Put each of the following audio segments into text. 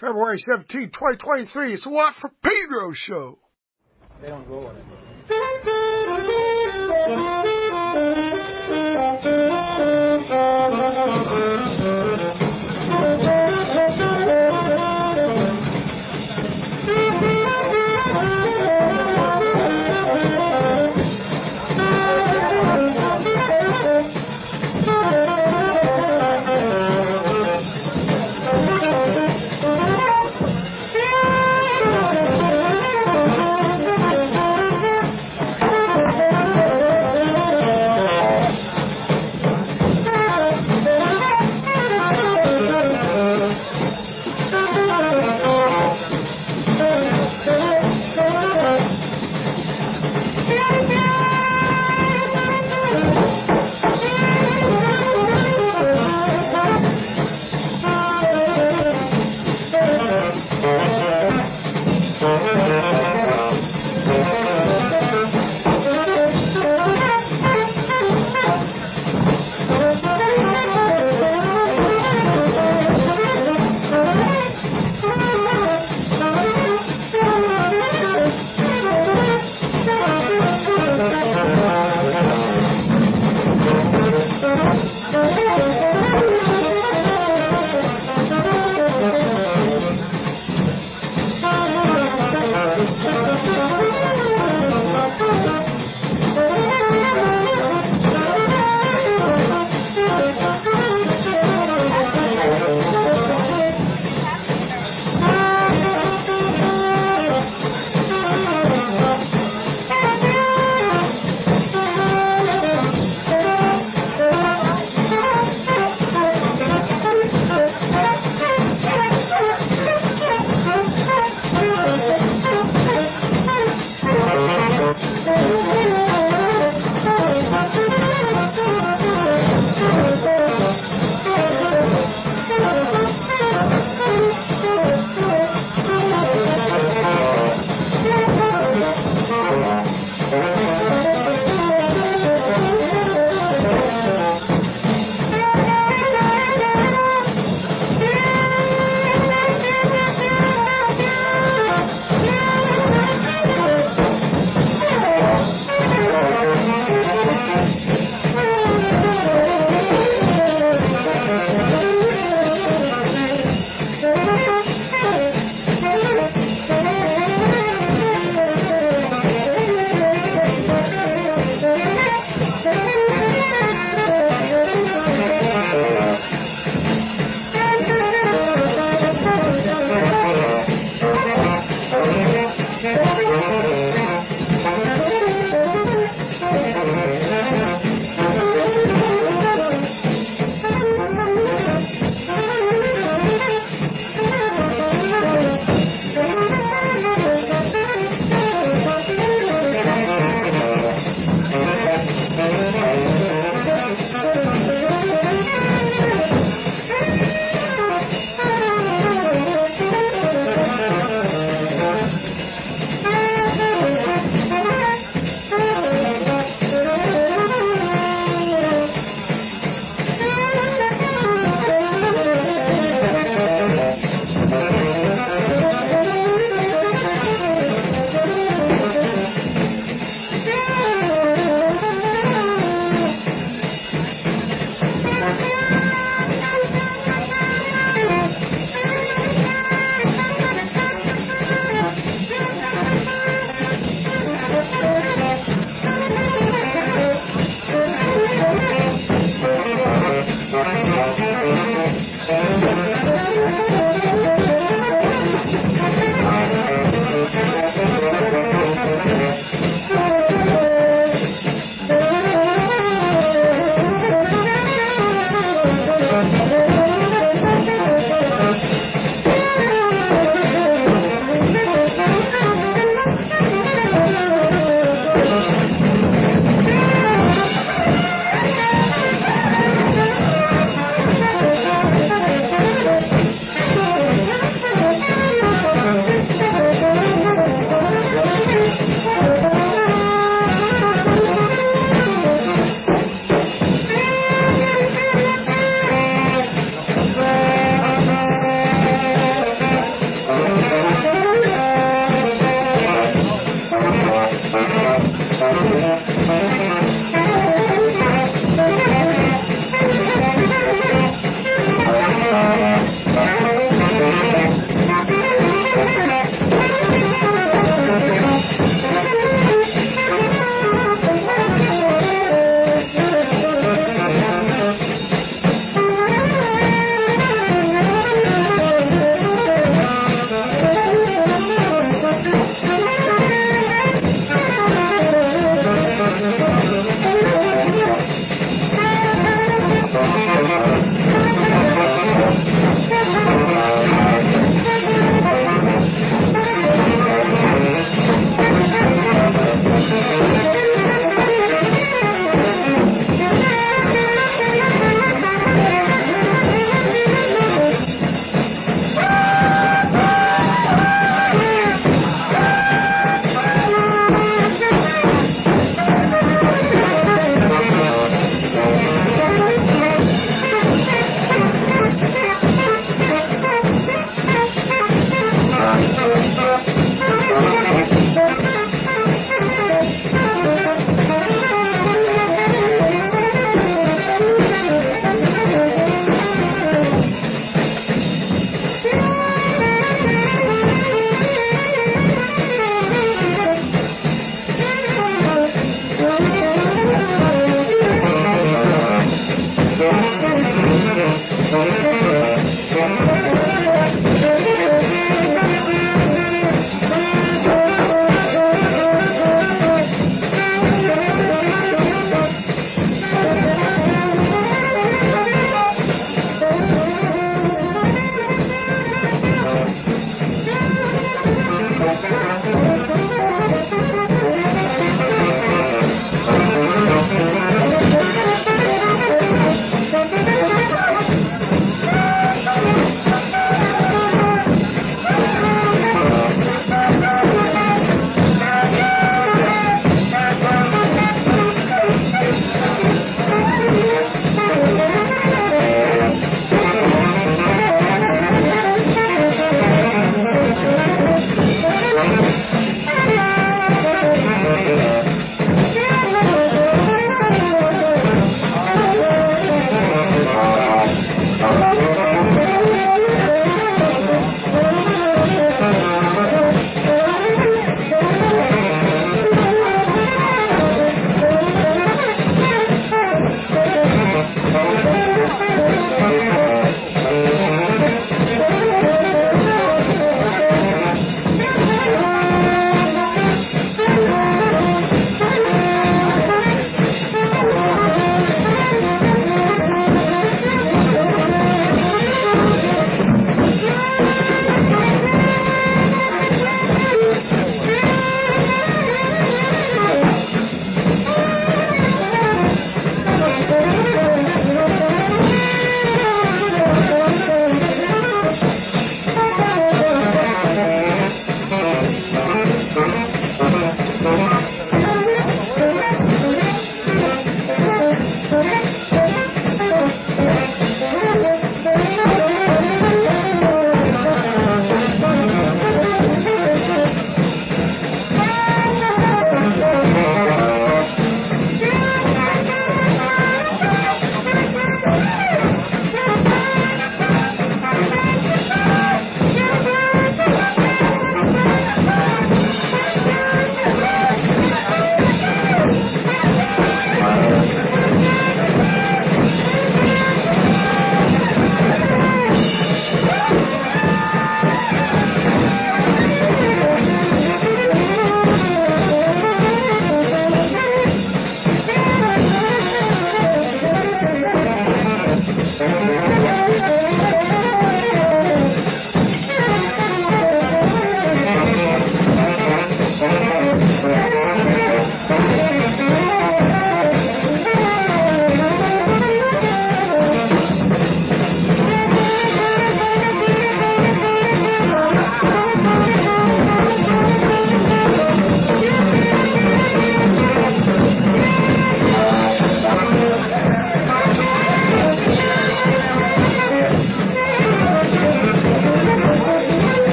February 17, 2023. It's the Watt from Pedro show. They don't go with it.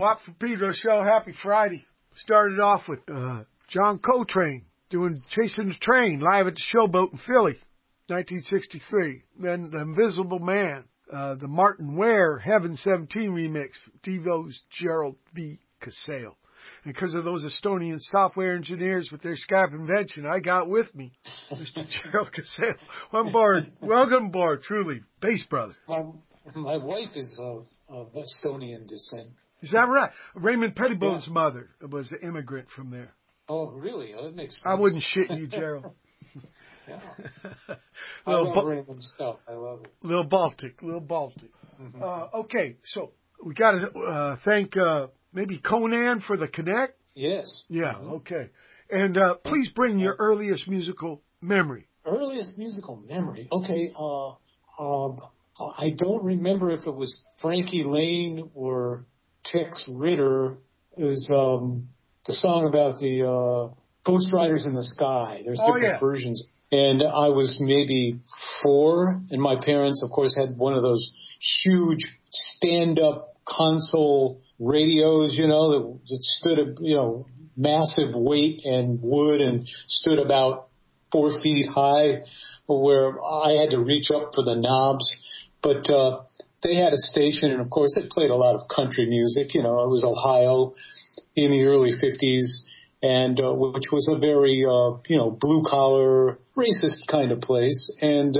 Swap for Pedro show. Happy Friday. Started off with John Coltrane doing Chasing the Train live at the Showboat in Philly, 1963. Then The Invisible Man, the Martin Ware Heaven 17 remix, Devo's Gerald B. Casale. And because of those Estonian software engineers with their Skype invention, I got with me Mr. Gerald Casale. Welcome aboard, truly, bass brother. My wife is of Estonian descent. Is that right? Raymond Pettibone's mother was an immigrant from there. Oh, really? Oh, that makes sense. I wouldn't shit you, Gerald. Yeah. I love Raymond stuff. I love it. Little Baltic. Mm-hmm. Okay, so we got to thank maybe Conan for the connect. Yes. Yeah. Mm-hmm. Okay. And please bring your earliest musical memory. Earliest musical memory. Okay. I don't remember if it was Frankie Lane or Tex Ritter. It was the song about the Ghost Riders in the Sky. There's different versions. And I was maybe 4, and my parents, of course, had one of those huge stand-up console radios, that stood at, massive weight and wood and stood about 4 feet high, where I had to reach up for the knobs. But they had a station, and of course it played a lot of country music. It was Ohio in the early 50s, and which was a very blue-collar, racist kind of place. And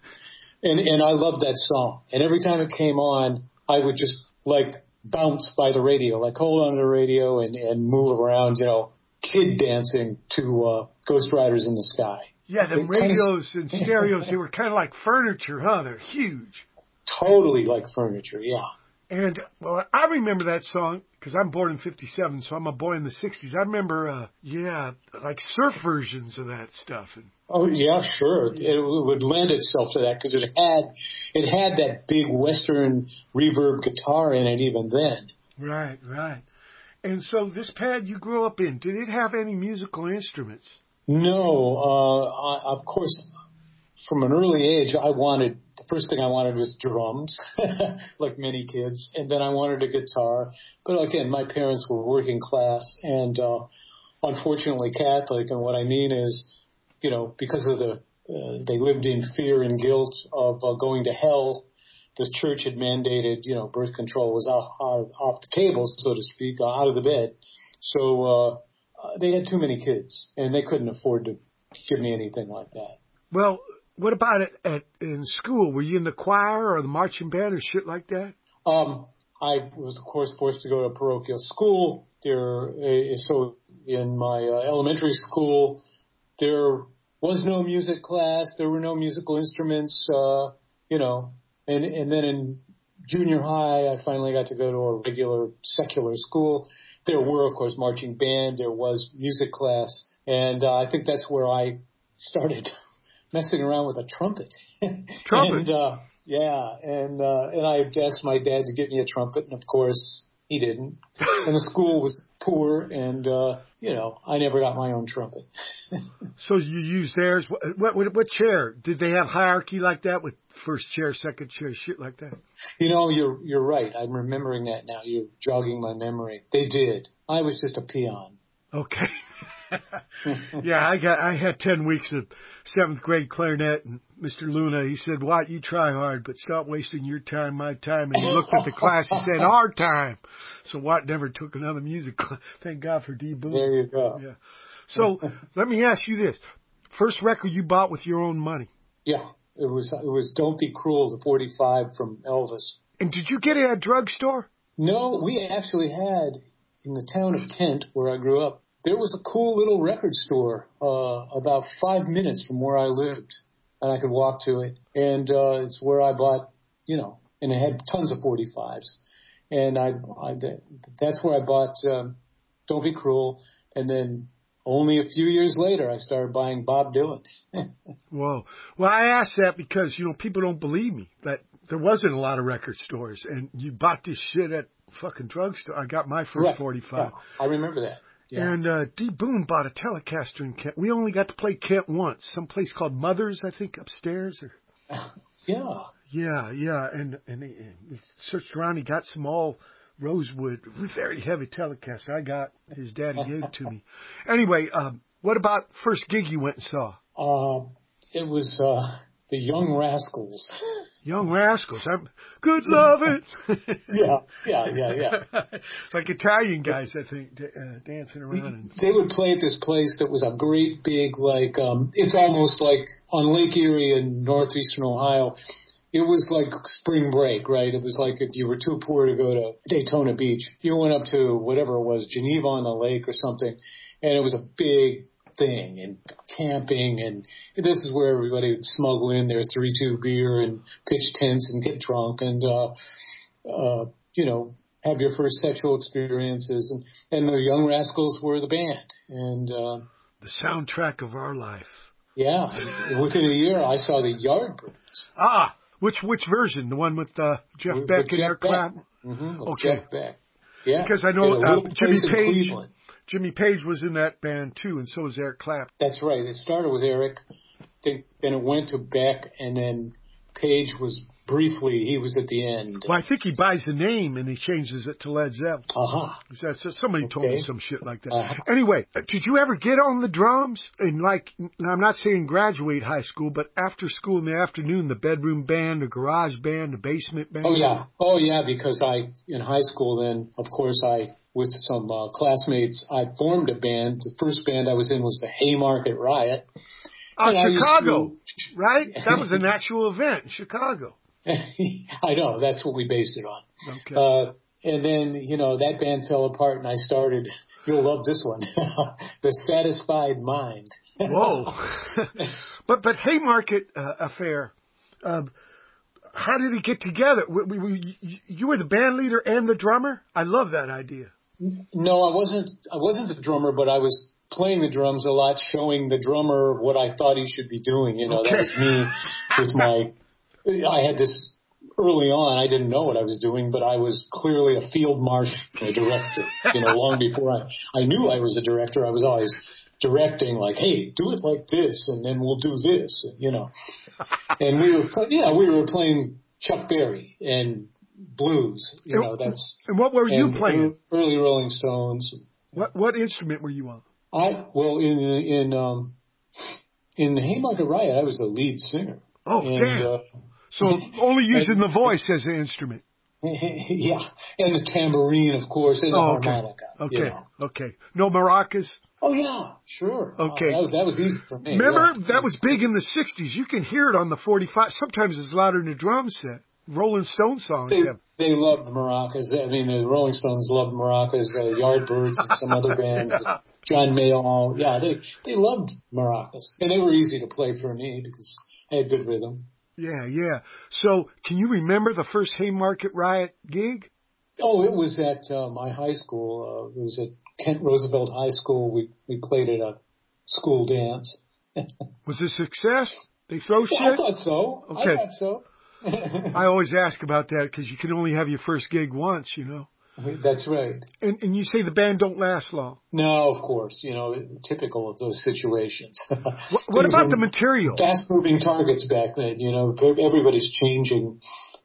I loved that song. And every time it came on, I would just bounce by the radio, hold on to the radio and move around, kid dancing to Ghost Riders in the Sky. Yeah, the radios and stereos, they were kind of like furniture, huh? They're huge. Totally like furniture, yeah. And, well, I remember that song because I'm born in 57, so I'm a boy in the 60s. I remember, surf versions of that stuff. Oh, yeah, sure. It would lend itself to that because it had that big Western reverb guitar in it even then. Right. And so this pad you grew up in, did it have any musical instruments? No. Of course, from an early age, the first thing I wanted was drums, like many kids, and then I wanted a guitar. But again, my parents were working class and unfortunately Catholic, and what I mean is, because of they lived in fear and guilt of going to hell. The church had mandated, birth control was off the table, so to speak, out of the bed. So they had too many kids, and they couldn't afford to give me anything like that. Well, what about in school? Were you in the choir or the marching band or shit like that? I was, of course, forced to go to parochial school. So in my elementary school, there was no music class. There were no musical instruments, And then in junior high, I finally got to go to a regular secular school. There were, of course, marching band. There was music class. And I think that's where I started messing around with a trumpet. Trumpet? And I asked my dad to get me a trumpet, and of course he didn't. And the school was poor, and I never got my own trumpet. So you used theirs. What chair? Did they have hierarchy like that with first chair, second chair, shit like that? You're right. I'm remembering that now. You're jogging my memory. They did. I was just a peon. Okay. Yeah, I had 10 weeks of 7th grade clarinet, and Mr. Luna, he said, "Watt, you try hard, but stop wasting your time, my time." And he looked at the class, he said, "Our time." So Watt never took another music class. Thank God for D. Boone. There you go. Yeah. So let me ask you this. First record you bought with your own money? Yeah, it was Don't Be Cruel, the 45 from Elvis. And did you get it at a drugstore? No, we actually had, in the town of Kent, where I grew up, there was a cool little record store about 5 minutes from where I lived, and I could walk to it. And it's where I bought, and it had tons of 45s. And that's where I bought Don't Be Cruel. And then only a few years later, I started buying Bob Dylan. Whoa. Well, I asked that because, people don't believe me that there wasn't a lot of record stores, and you bought this shit at fucking drugstore. I got my first 45. Yeah, I remember that. Yeah. And D. Boone bought a Telecaster in Kent. We only got to play Kent once. Some place called Mother's, I think, upstairs. Yeah. Yeah. And he searched around. He got some all Rosewood, very heavy Telecaster. I got his daddy gave it to me. Anyway, what about first gig you went and saw? It was the Young Rascals. Young Rascals. Good lovin'. Yeah. It's like Italian guys, I think, dancing around. They would play at this place that was a great big, like, it's almost like on Lake Erie in northeastern Ohio. It was like spring break, right? It was like if you were too poor to go to Daytona Beach, you went up to whatever it was, Geneva on the Lake or something, and it was a big thing, and camping, and this is where everybody would smuggle in their 3-2 beer and pitch tents and get drunk and, have your first sexual experiences. And the Young Rascals were the band. And the soundtrack of our life. Yeah. Within a year, I saw the Yardbirds. Ah, which version? The one with Jeff Beck and Eric Clapton? Mm-hmm, okay. Jeff Beck. Yeah. Because I know Jimmy Page was in that band too, and so was Eric Clapton. That's right. It started with Eric, then it went to Beck, and then Page was briefly, he was at the end. Well, I think he buys the name and he changes it to Led Zeppelin. Uh-huh. Somebody told me some shit like that. Anyway, did you ever get on the drums? And I'm not saying graduate high school, but after school in the afternoon, the bedroom band, the garage band, the basement band? Oh, yeah, because in high school then, of course, with some classmates, I formed a band. The first band I was in was the Haymarket Riot. Chicago, right? That was an actual event in Chicago. I know. That's what we based it on. Okay. And then, that band fell apart and I started, you'll love this one, The Satisfied Mind. Whoa. But Haymarket Affair, how did it get together? You were the band leader and the drummer? I love that idea. No, I wasn't the drummer, but I was playing the drums a lot, showing the drummer what I thought he should be doing. That was me with I had this early on. I didn't know what I was doing, but I was clearly a field marshal, a director. Long before I knew I was a director, I was always directing, like, hey, do it like this, and then we'll do this, And we were playing Chuck Berry and blues. And what were you playing? Early Rolling Stones. What instrument were you on? In the Haymarket Riot, I was the lead singer. Oh, damn. So only using the voice as an instrument. Yeah, and the tambourine, of course, and the harmonica. Okay. No maracas? Oh, yeah, sure. Okay. That was easy for me. Remember, that was big in the 60s. You can hear it on the 45. Sometimes it's louder than the drum set. Rolling Stone songs. They loved maracas. I mean, the Rolling Stones loved maracas, Yardbirds and some other bands. John Mayall. Yeah, they loved maracas. And they were easy to play for me because I had good rhythm. Yeah. So, can you remember the first Haymarket Riot gig? Oh, it was at my high school. It was at Kent Roosevelt High School. We played at a school dance. Was it a success? They throw shit? I thought so. Okay. I thought so. I always ask about that because you can only have your first gig once, That's right. And you say the band don't last long. No, of course. Typical of those situations. What about the material? Fast-moving targets back then. Everybody's changing.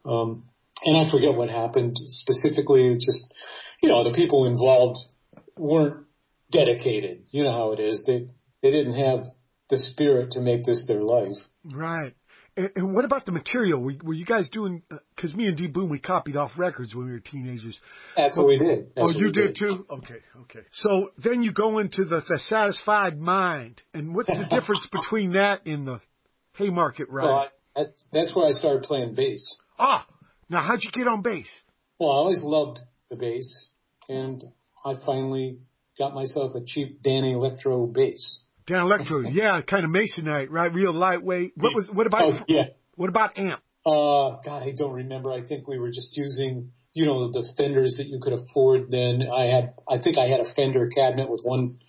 And I forget what happened specifically. Just, the people involved weren't dedicated. You know how it is. They didn't have the spirit to make this their life. Right. And what about the material? Were you guys doing, because me and D Boon, we copied off records when we were teenagers. That's what we did. You did too? Okay. So then you go into the Satisfied Mind. And what's the difference between that and the Haymarket Riot? Well, that's where I started playing bass. Now how'd you get on bass? Well, I always loved the bass. And I finally got myself a cheap Danny Electro bass. Dan Electro, yeah, kind of Masonite, right? Real lightweight. What about amp? God, I don't remember. I think we were just using, the Fenders that you could afford then. I think I had a Fender cabinet with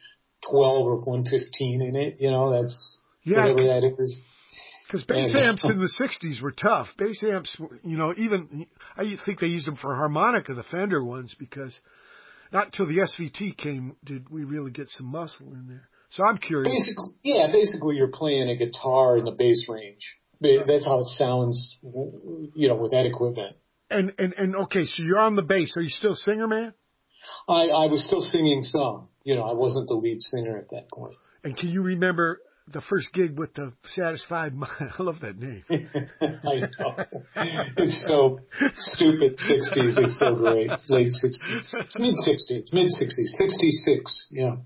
112 or 115 in it. That's whatever that is. Because bass amps in the 60s were tough. Bass amps, even, I think they used them for harmonica, the Fender ones, because not until the SVT came did we really get some muscle in there. So I'm curious. Basically you're playing a guitar in the bass range. That's how it sounds, with that equipment. And okay, so you're on the bass. Are you still a singer, man? I was still singing some. I wasn't the lead singer at that point. And can you remember the first gig with the Satisfied Mind? I love that name. I know. It's so stupid. 60s. It's so great. Late 60s. It's mid-60s. 66. Yeah.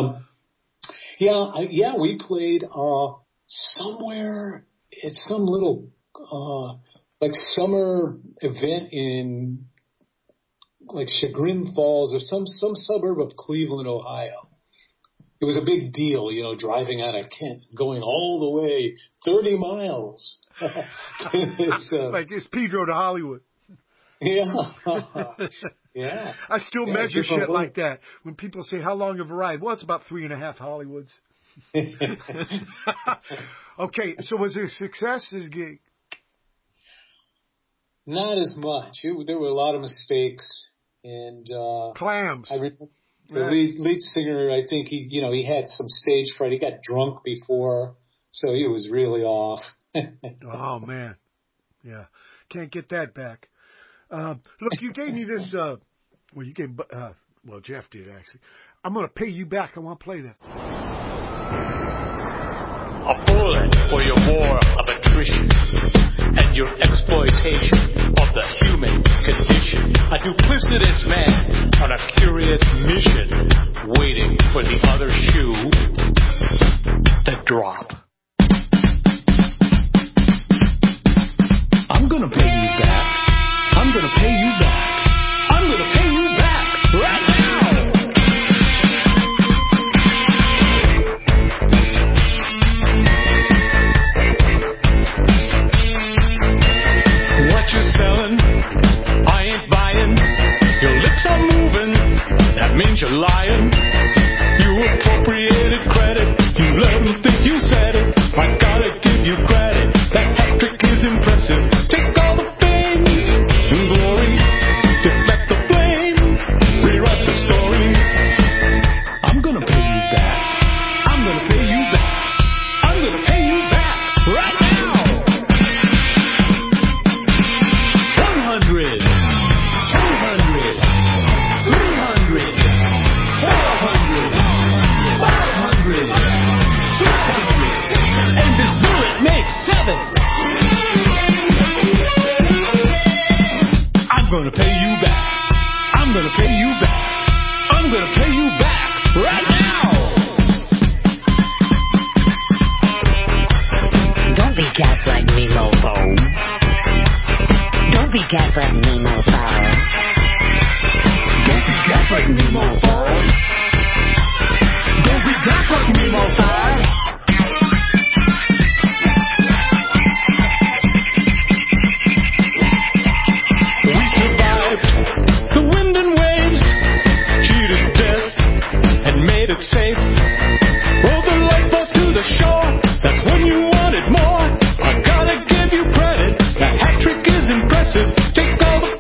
We played somewhere at some little like summer event in like Chagrin Falls or some suburb of Cleveland, Ohio. It was a big deal, driving out of Kent, going all the way 30 miles. Like it's Pedro to Hollywood. Yeah. Yeah. I still measure shit like that. When people say, how long of a ride? Well, it's about 3.5 Hollywoods. Okay, so was it a success, this gig? Not as much. There were a lot of mistakes. And clams. I remember the lead singer, I think he had some stage fright. He got drunk before, so he was really off. Oh, man. Yeah. Can't get that back. Look, you gave me this, Jeff did, actually. I'm going to pay you back. I want to play that. A bullet for your war of attrition and your exploitation of the human condition. A duplicitous man on a curious mission, waiting for the other shoe to drop. I'm gonna pay you back. I'm gonna pay you back. I'm gonna pay you back right now. What you're selling, I ain't buying. Your lips are moving, that means you're lying. You appropriated credit, you let them think you said it. I gotta give you credit, that hat trick is impressive. Take all the fame and glory, deflect the blame, rewrite the story. I'm gonna pay you back, I'm gonna pay you back, I'm gonna pay you back right now. 100, 200, 300, 400, 500, 600, and this bullet makes 7. I'm gonna pay you back. I'm gonna pay you back. I'm gonna pay you back right now. Don't be gaslighting me, mofo. Don't be gaslighting me, mofo. Don't be gaslighting me, mofo. Don't be gaslighting me, mofo. We survived the wind and waves, cheated death and made it safe. Rode the lifeboat to the shore, that's when you wanted more. I gotta give you credit, that hat trick is impressive. Take all the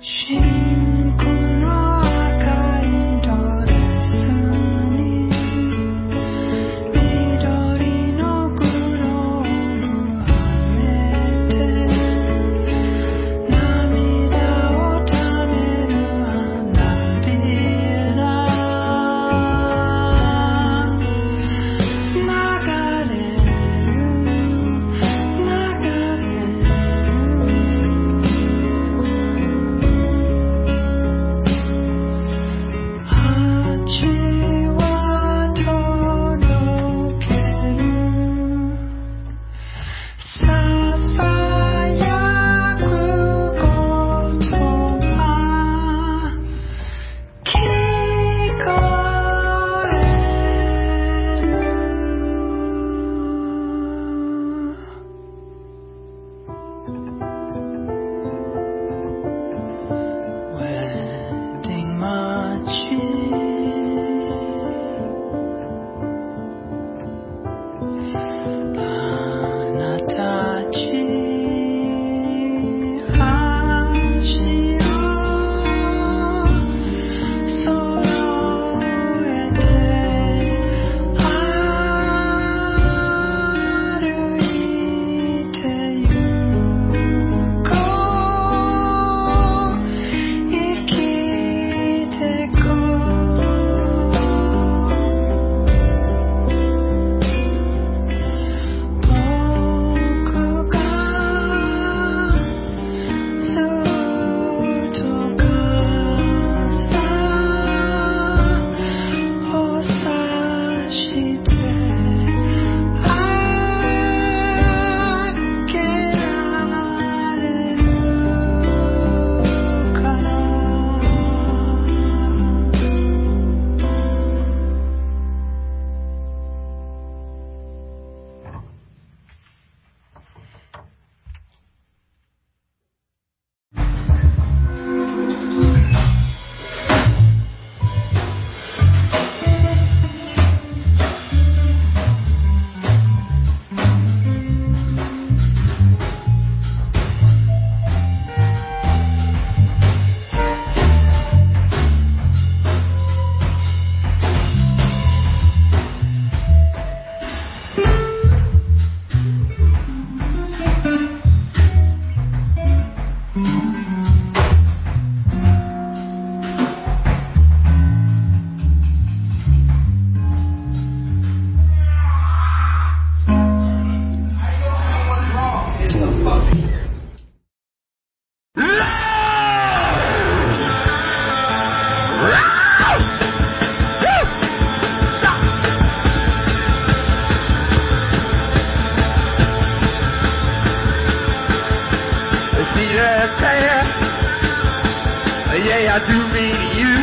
I do mean you.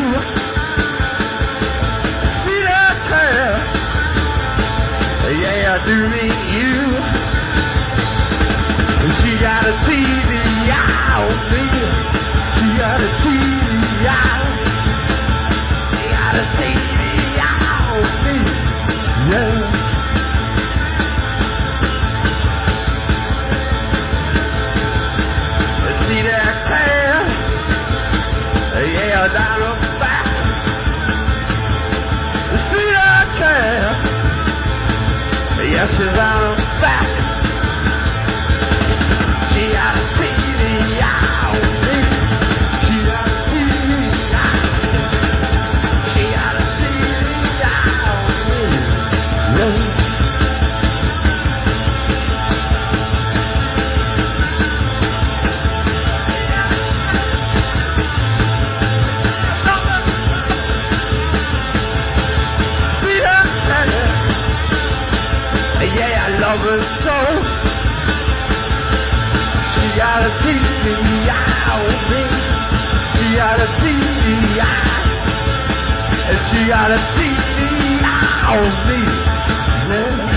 See that girl? Yeah, I do mean you. She got a TV on me. She got a TV on. She got a TV on me. Yeah. See that girl? Yeah, down on the back. See that girl? Yes, she's down on the back. She got a TV on me. She got a TV on. She got a TV on me. Yeah. Love her so. She got a TV on me. She got a TV on. And she got a TV on me. Yeah.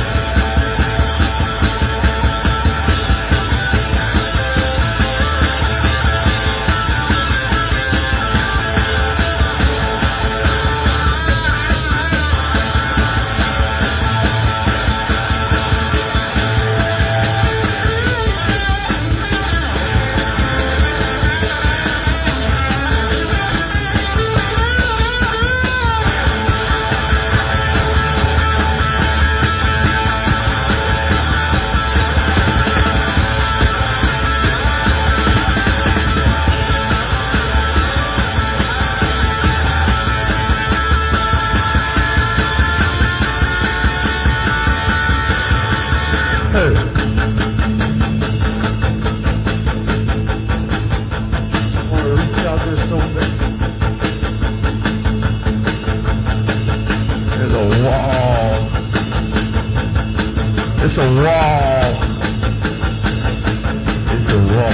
open. There's a wall. It's a wall. It's a wall.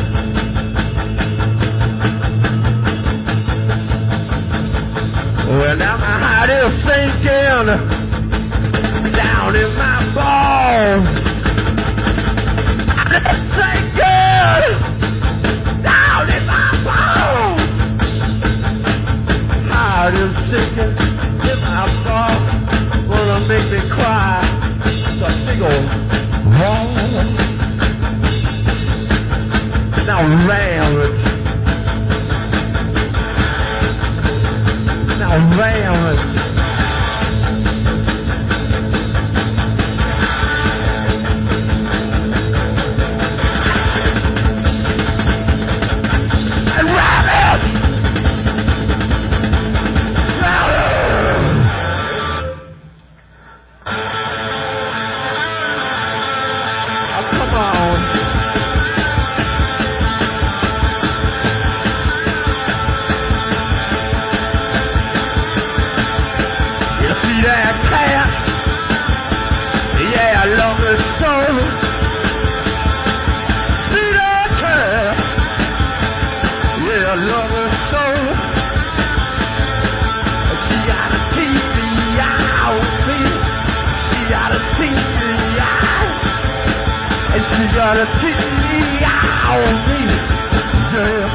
Well, now my heart is sinking down in my balls. It's sinking down in my balls. Heart is sinking in my balls. Gonna make me cry. It's a big old wall. Now ram it. Now ram it. Gotta keep me out of me, yeah.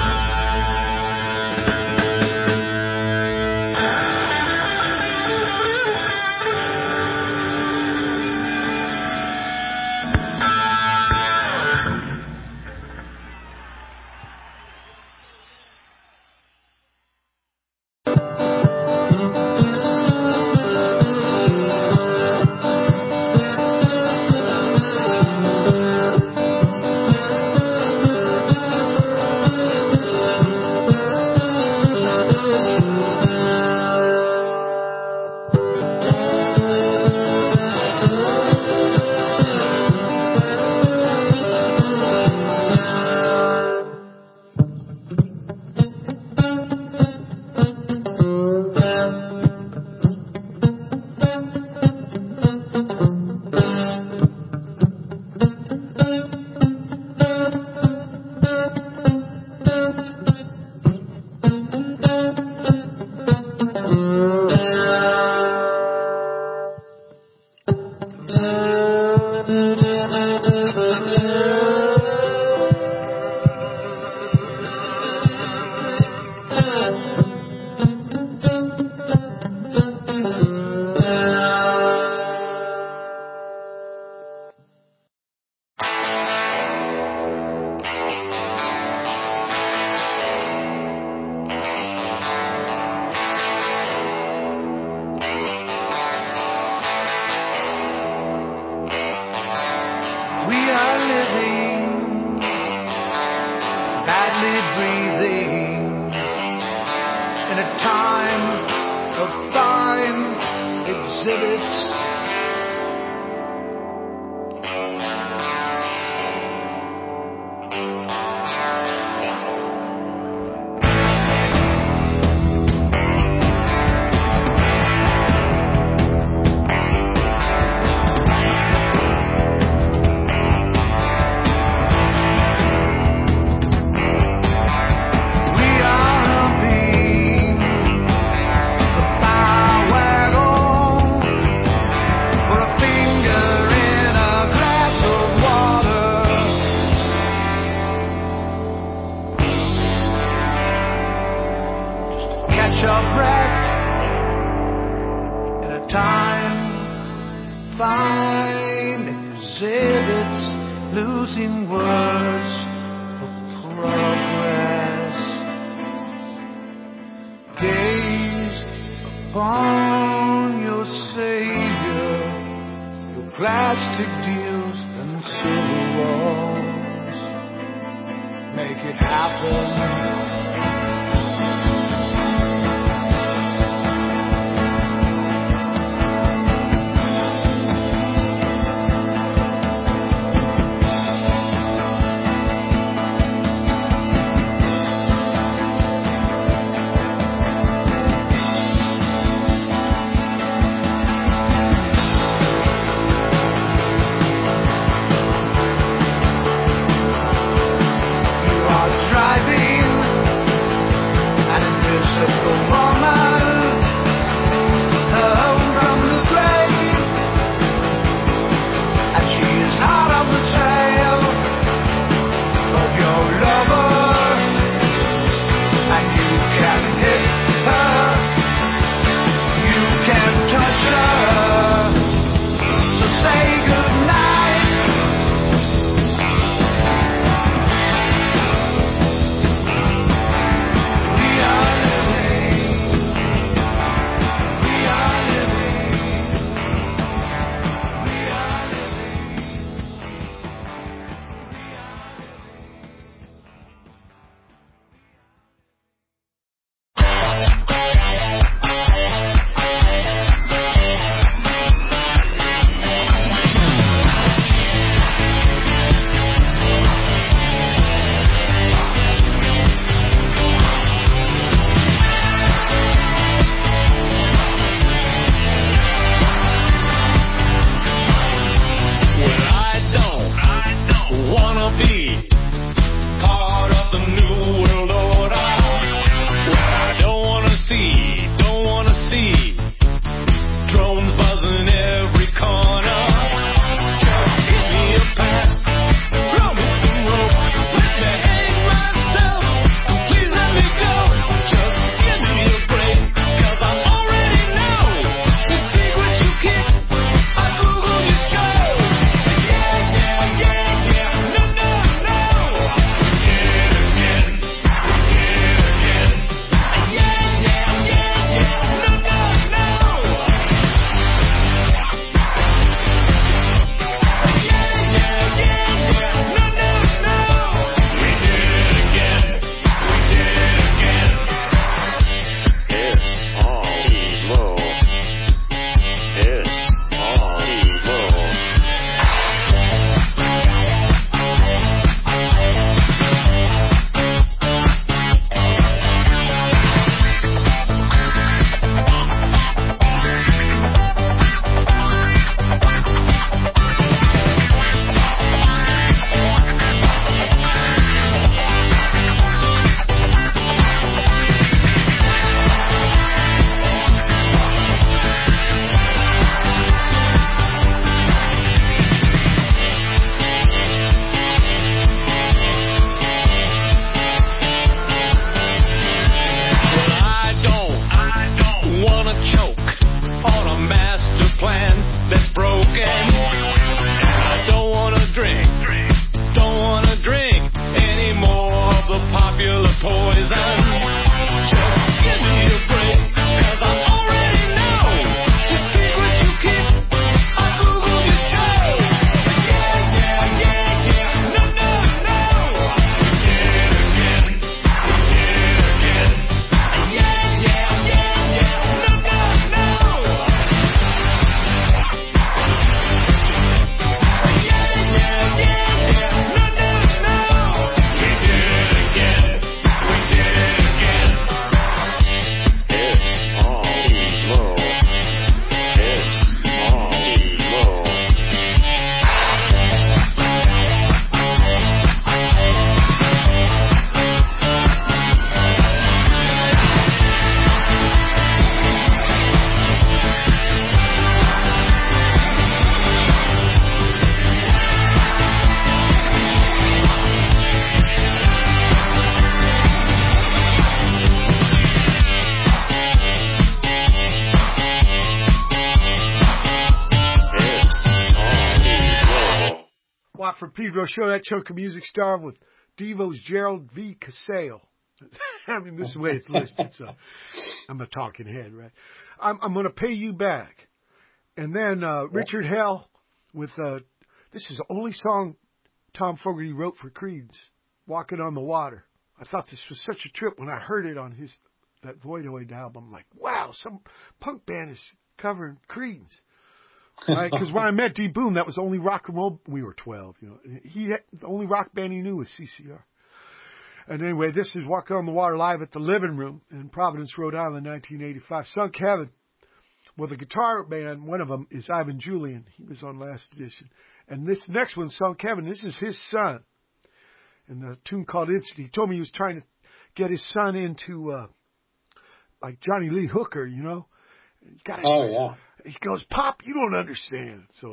Pedro Show, that chunk of music started with Devo's Gerald V. Casale. I mean, this is the way it's listed, so I'm a talking head, right? I'm going to pay you back. And then Richard Hell with, this is the only song Tom Fogerty wrote for Creedence, Walking on the Water. I thought this was such a trip when I heard it on that Voidoid album. I'm like, wow, some punk band is covering Creedence. Right? Because when I met D. Boon, that was the only rock and roll. We were 12, you know. The only rock band he knew was CCR. And anyway, this is Walking on the Water live at the Living Room in Providence, Rhode Island, 1985. Sunk Heaven. Well, the guitar band, one of them is Ivan Julian. He was on last edition. And this next one, Sunk Heaven, this is his son. And the tune called Instant. He told me he was trying to get his son into, like Johnny Lee Hooker, you know. Oh, yeah. He goes, Pop, you don't understand. So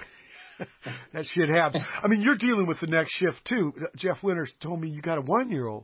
that shit happens. I mean, you're dealing with the next shift, too. Jeff Winters told me you got a 1-year-old.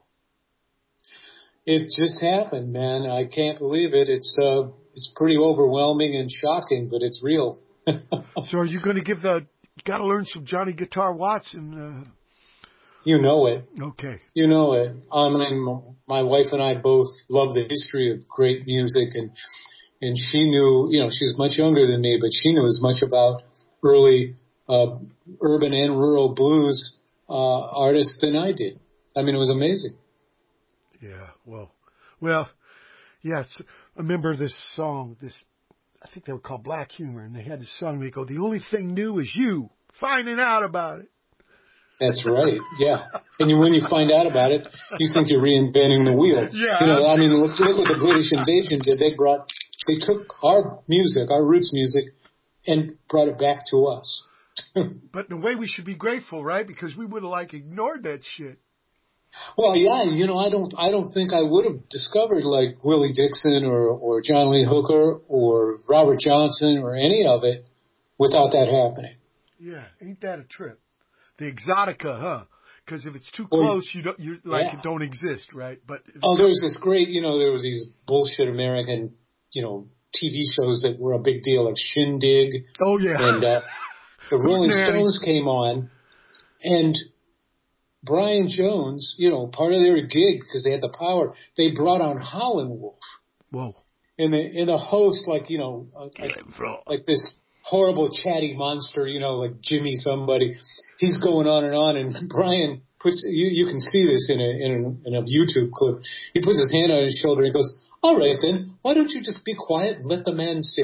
It just happened, man. I can't believe it. It's pretty overwhelming and shocking, but it's real. So are you going to give you got to learn some Johnny Guitar Watson? You know it. Okay. You know it. I mean, my wife and I both love the history of great music, and she knew, you know, she was much younger than me, but she knew as much about early urban and rural blues artists than I did. I mean, it was amazing. Yeah, well, yeah. I remember this song. I think they were called Black Humor, and they had this song. They go, "The only thing new is you finding out about it." That's right. Yeah. And when you find out about it, you think you're reinventing the wheel. Yeah. You know, I mean, look what the British invasion did. They took our music, our roots music, and brought it back to us. But in a way, we should be grateful, right? Because we would have ignored that shit. Well, yeah, you know, I don't think I would have discovered like Willie Dixon or John Lee Hooker or Robert Johnson or any of it without that happening. Yeah, ain't that a trip? The Exotica, huh? Because if it's too close, it don't exist, right? But there was this great, you know, there was these bullshit American, you know, TV shows that were a big deal, like Shindig. Oh yeah. And the Rolling Stones came on, and Brian Jones, you know, part of their gig, because they had the power, they brought on Howlin' Wolf. Whoa. And the host, like, you know, like this horrible chatty monster, you know, like Jimmy somebody. He's going on, and Brian puts, you can see this in a YouTube clip. He puts his hand on his shoulder and he goes, "All right then, why don't you just be quiet and let the man sing?"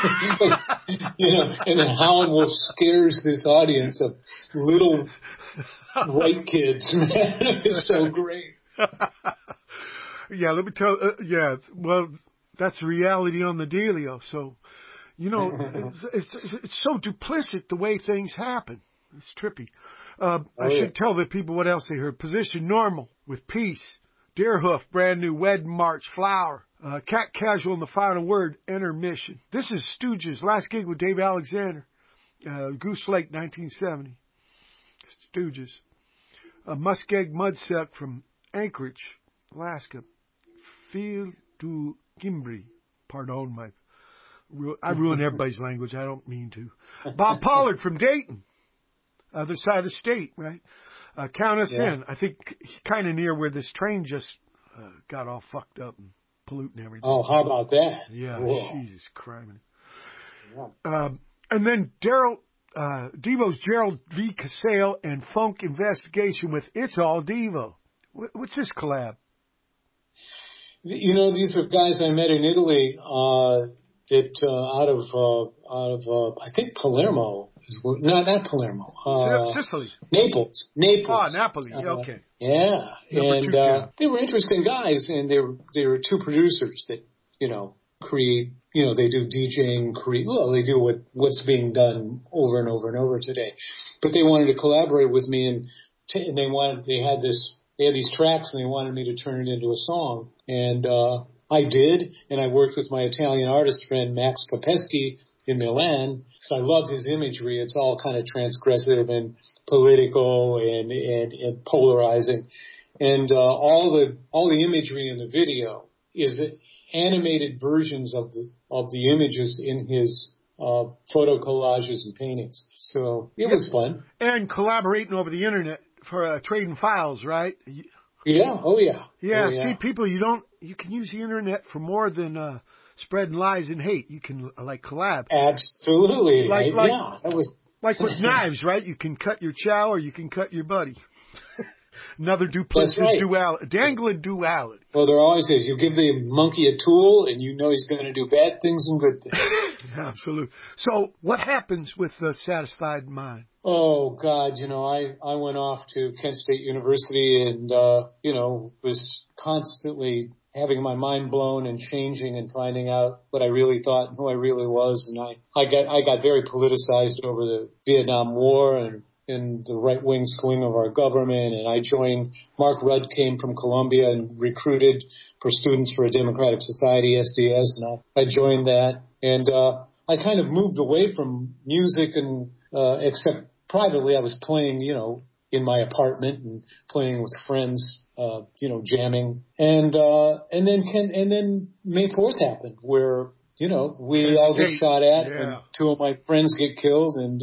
You know, and then Howlin' Wolf scares this audience of little white kids, man. It's so great. Yeah, let me tell. Well, that's reality on the dealio. So, you know, it's so duplicit the way things happen. It's trippy. I should tell the people what else they heard. Position Normal with Peace, Deerhoof, brand new, Wedding March, Flower, Cat Casual, and the final word, Intermission. This is Stooges, last gig with Dave Alexander, Goose Lake, 1970. Stooges. Muskeg Mudsuck from Anchorage, Alaska. Fil du Gimbri. Pardon I ruin everybody's language. I don't mean to. Bob Pollard from Dayton. Other side of the state, right? Count Us In. I think kind of near where this train just got all fucked up and polluting everything. Oh, how about that? Yeah, whoa. Jesus Christ. Yeah. And then Devo's Gerald V. Casale and Funk Investigation with It's All Devo. What's this collab? You know, these are guys I met in Italy that out of I think Palermo. No, not Palermo. Sicily. Naples. Oh, Napoli. Okay. Yeah. And they were interesting guys, and they were two producers that, you know, create, you know, they do DJing, they do what's being done over and over and over today. But they wanted to collaborate with me, and they had these tracks, and they wanted me to turn it into a song. And I did, and I worked with my Italian artist friend Max Popeschi in Milan, because I love his imagery. It's all kind of transgressive and political and polarizing. And all the imagery in the video is animated versions of the images in his photo collages and paintings. So it was fun. And collaborating over the internet for trading files, right? Yeah. Oh, yeah. Yeah. See, people, you can use the internet for more than spreading lies and hate. You can like collab. Absolutely. Like with knives, right? You can cut your chow or you can cut your buddy. Another duplicitous duality, dangling duality. Well, there always is. You give the monkey a tool, and you know he's going to do bad things and good things. Absolutely. So, what happens with the satisfied mind? Oh God, I went off to Kent State University, and was constantly having my mind blown and changing and finding out what I really thought and who I really was. And I got very politicized over the Vietnam War and the right-wing swing of our government. And I joined, Mark Rudd came from Columbia and recruited for Students for a Democratic Society, SDS, and I joined that. And I kind of moved away from music and except privately I was playing, in my apartment and playing with friends, jamming. And then May 4th happened where, we all get shot at and two of my friends get killed and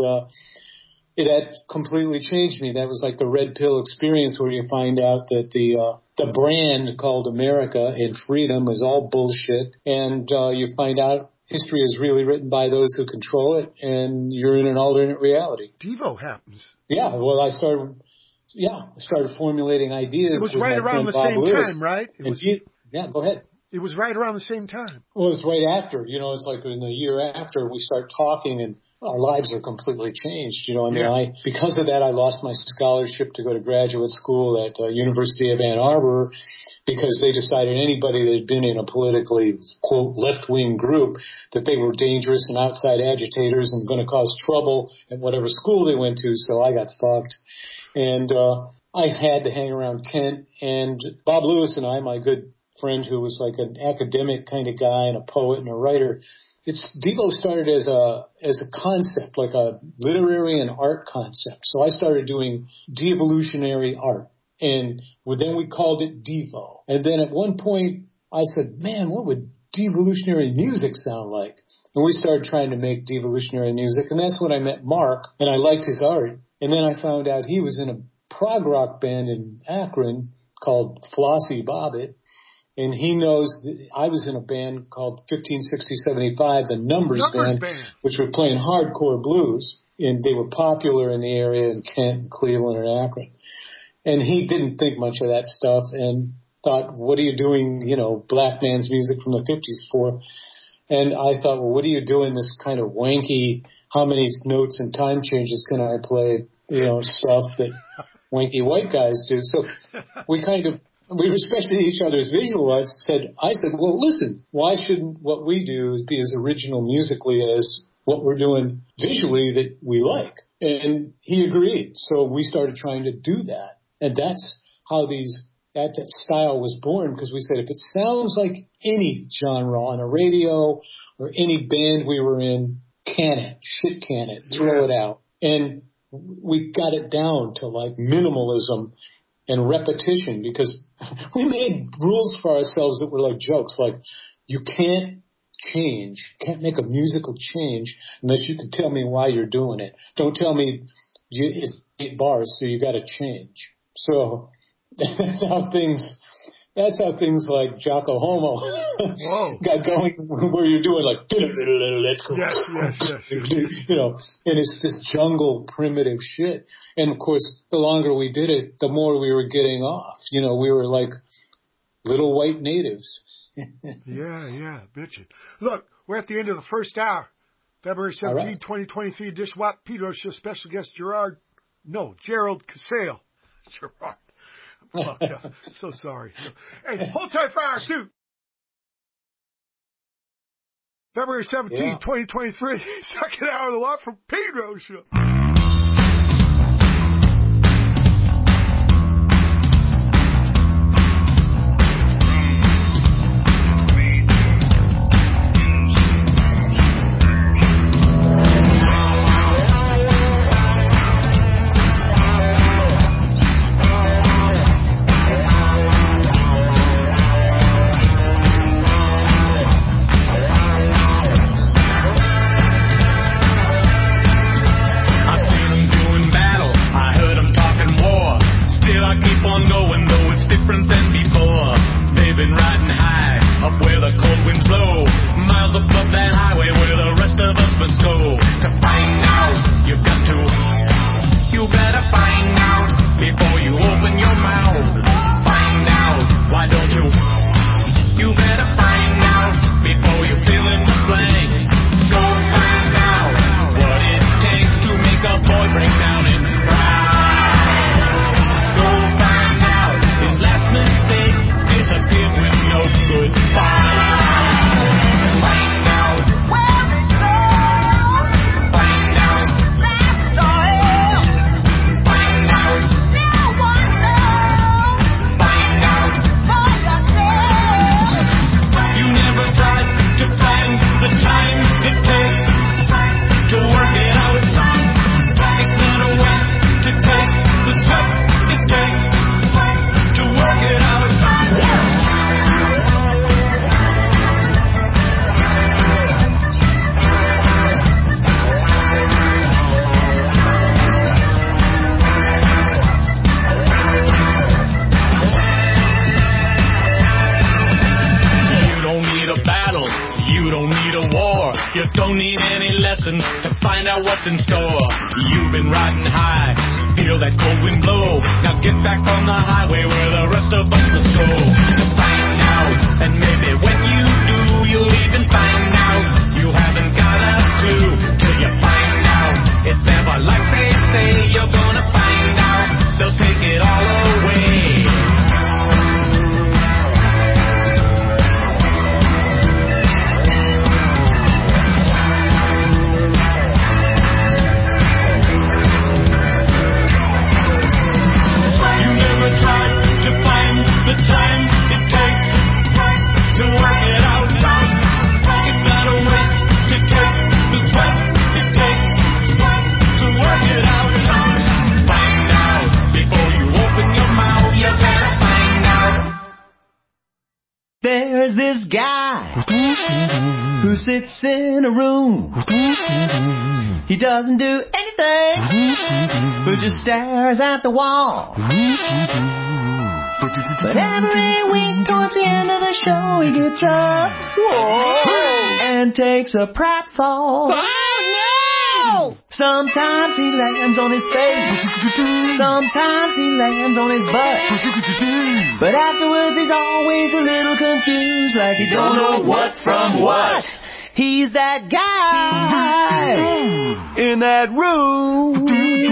it had completely changed me. That was like the red pill experience where you find out that the brand called America and freedom is all bullshit. And you find out history is really written by those who control it, and you're in an alternate reality. Devo happens. Yeah, well, I started formulating ideas. It was right around the same time, right? Go ahead. It was right around the same time. Well, it's right after. It's like in the year after we start talking, and our lives are completely changed. Because of that, I lost my scholarship to go to graduate school at University of Ann Arbor because they decided anybody that had been in a politically, quote, left-wing group, that they were dangerous and outside agitators and going to cause trouble at whatever school they went to. So I got fucked. And I had to hang around Kent. And Bob Lewis and I, my good friend who was like an academic kind of guy and a poet and a writer, Devo started as a concept, like a literary and art concept. So I started doing de-evolutionary art, and then we called it Devo. And then at one point I said, man, what would de-evolutionary music sound like? And we started trying to make de-evolutionary music, and that's when I met Mark, and I liked his art. And then I found out he was in a prog rock band in Akron called Flossie Bobbitt. And he knows that I was in a band called 156075, the Numbers Band, which were playing hardcore blues. And they were popular in the area in Kent, and Cleveland, and Akron. And he didn't think much of that stuff and thought, what are you doing, black man's music from the 50s for? And I thought, well, what are you doing this kind of wanky, how many notes and time changes can I play, stuff that wanky white guys do? So we respected each other's visual. I said, well, listen, why shouldn't what we do be as original musically as what we're doing visually that we like? And he agreed. So we started trying to do that. And that's how that style was born, because we said, if it sounds like any genre on a radio or any band we were in, can it, throw it out. And we got it down to like minimalism and repetition, because we made rules for ourselves that were like jokes, like you can't make a musical change unless you can tell me why you're doing it. Don't tell me it's 8 bars, so you got to change. So that's how things like Jocko Homo got going, where you're doing like, yes. And it's this jungle primitive shit. And of course, the longer we did it, the more we were getting off. We were like little white natives. yeah, bitchin'. Look, we're at the end of the first hour. February 17, 2023, Dishwap Pedro Show, special guest Gerald Casale. Gerard. Oh, God. So sorry. Hey, hold tight for hour 2. February 17, 2023, second hour of the Lot from Pedro Show. don't need any lesson to find out what's in store. You've been riding high, feel that cold wind blow. Now get back on the highway where the rest of us will go. To find out, and maybe when you do, you'll even find out you haven't got a clue till you find out. It's never like they say, you're gonna find out. They'll take it all away. The time it takes to work it out. It's not a waste to take the sweat it takes to work it out. Find out before you open your mouth. You better find out. There's this guy who sits in a room. He doesn't do anything but just stares at the wall. But every week towards the end of the show he gets up and takes a pratfall. Oh no! Sometimes he lands on his face, sometimes he lands on his butt. But afterwards he's always a little confused, like he don't know what from what. He's that guy in that room.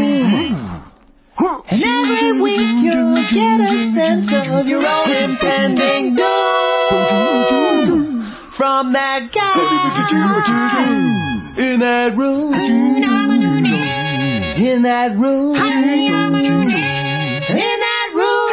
And every week you'll get a sense of your own impending doom from that guy in that room. In that room. In that room.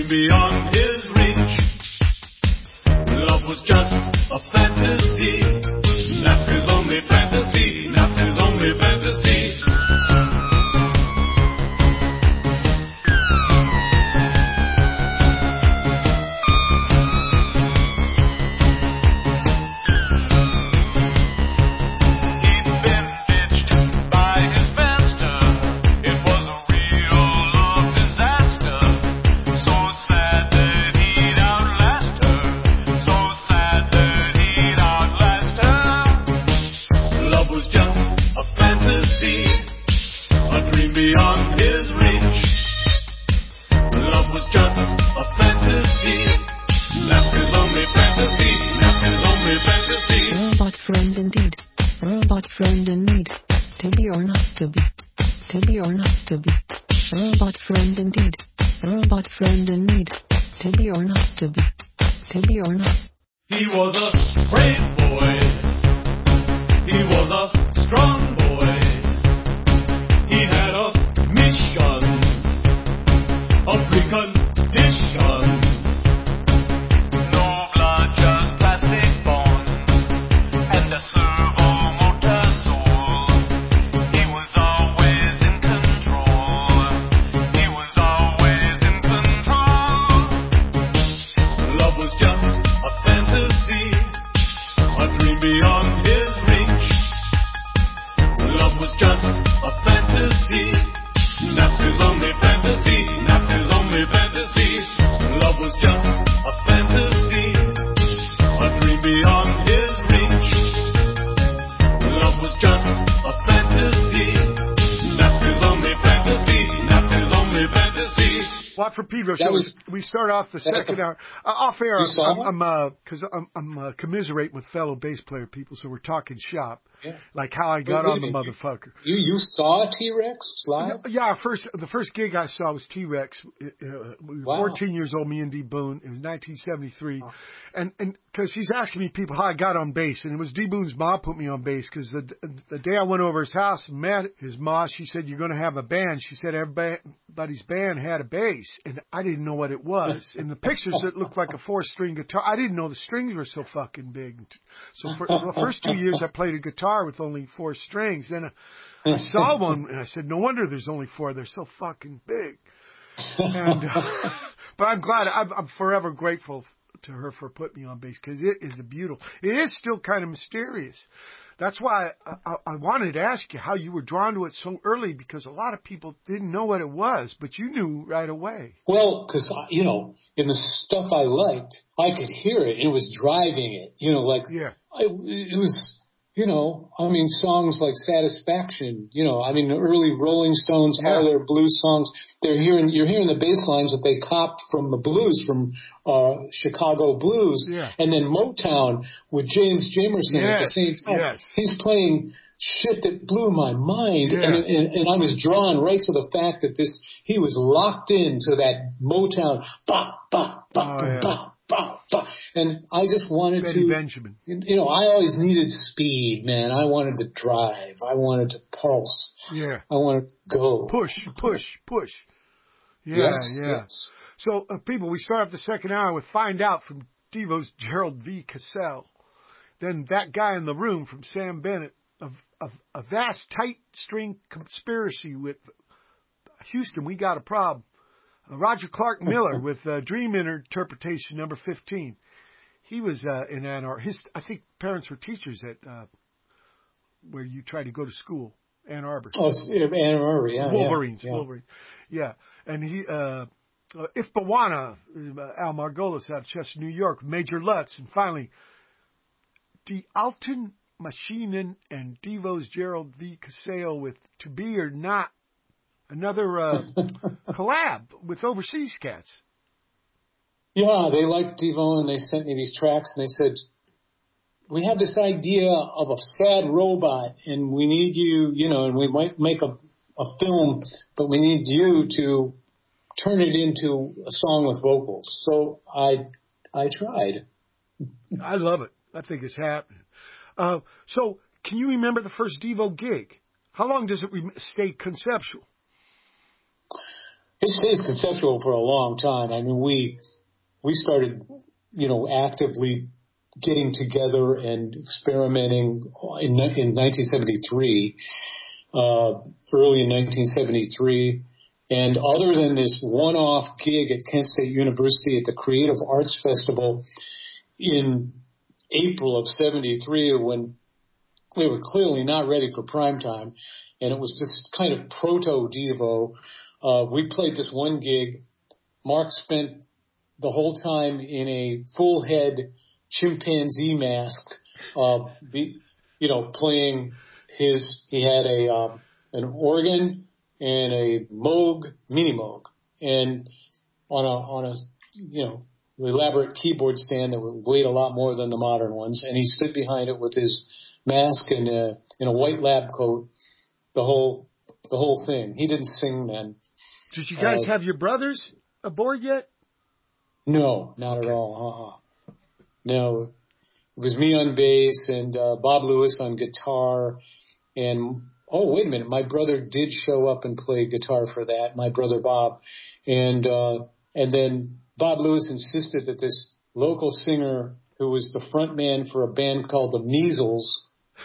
beyond his reach. Love was just a fantasy. That's his only fantasy. That's his only fantasy. Beyond his reach. Love was just a fantasy. That's his only fantasy. That's his only fantasy. Robot friend indeed. Robot friend in need. To be or not to be. To be or not to be. Robot friend indeed. Robot friend in need. To be or not to be. To be or not. He was a brave boy. He was a strong boy. He had a mission, a precondition. No blood, just plastic bones and a servo motor soul. He was always in control. He was always in control. Love was just a fantasy, a dream beyond his reach. Love was just a fantasy. That's his only fantasy. That's his only fantasy. Love was just a fantasy, a dream beyond his reach. Love was just a fantasy. That's his only fantasy. That's his only fantasy. Watford Pedro That show. was- We start off the second hour off air. You saw I'm commiserating with fellow bass player people, so we're talking shop, Yeah. like how I got Wait a on the minute. motherfucker. You saw T-Rex live? Yeah, the first gig I saw was T-Rex. We were Wow. 14 years old, me and D Boone. It was 1973. And because he's asking me people how I got on bass, and it was D Boone's mom put me on bass because the day I went over his house and met his mom, she said, "You're going to have a band." She said everybody's band had a bass, and I didn't know what it was. In the pictures, it looked like a 4-string guitar. I didn't know the strings were so fucking big. So for the first 2 years, I played a guitar with only 4 strings. Then I saw one, and I said, "No wonder there's only 4. They're so fucking big." And but I'm glad. I'm forever grateful to her for putting me on bass because it is a beautiful. It is still kind of mysterious. That's why I wanted to ask you how you were drawn to it so early, because a lot of people didn't know what it was, but you knew right away. Well, because, in the stuff I liked, I could hear it. It was driving it. Yeah. It was, songs like Satisfaction, the early Rolling Stones, Yeah. all their blues songs, you're hearing the bass lines that they copped from the blues, from Chicago blues. Yeah. And then Motown with James Jamerson at the same time. Yes. He's playing shit that blew my mind. Yeah. And I was drawn right to the fact that he was locked into that Motown, ba, ba, ba, Oh, yeah. ba, ba, ba. And I just wanted Betty to, Benjamin. I always needed speed, man. I wanted to drive. I wanted to pulse. Yeah. I wanted to go. Push. Yeah, Yes, yeah. yes. So, people, we start off the second hour with Find Out from Devo's Gerald V. Cassell. Then That Guy in the Room from Sam Bennett. A vast tight string conspiracy with Houston, We Got a Problem. Roger Clark Miller with Dream Interpretation number 15. He was in Ann Arbor. I think parents were teachers at where you try to go to school, Ann Arbor. Oh, Ann Arbor, yeah. Wolverines, yeah. Wolverines. Yeah. And he, If Bawana, Al Margolis out of Chester, New York, Major Lutz. And finally, Die Alten Maschinen and Devo's Gerald V. Cassell with To Be or Not. Another collab with Overseas Cats. Yeah, they liked Devo and they sent me these tracks and they said, we have this idea of a sad robot and we need you, and we might make a film, but we need you to turn it into a song with vocals. So I tried. I love it. I think it's happening. So can you remember the first Devo gig? How long does it stay conceptual? It stays conceptual for a long time. I mean, we started, actively getting together and experimenting in 1973, early in 1973. And other than this one-off gig at Kent State University at the Creative Arts Festival in April of 73, when we were clearly not ready for prime time, and it was just kind of proto-Devo, we played this one gig. Mark spent the whole time in a full head chimpanzee mask, playing he had an organ and a Moog, mini Moog, and on a elaborate keyboard stand that would weigh a lot more than the modern ones, and he stood behind it with his mask and in a white lab coat, the whole thing. He didn't sing then. Did you guys have your brothers aboard yet? No, not at all. No, it was me on bass and Bob Lewis on guitar. And wait a minute, my brother did show up and play guitar for that. My brother Bob, and then Bob Lewis insisted that this local singer who was the front man for a band called the Measles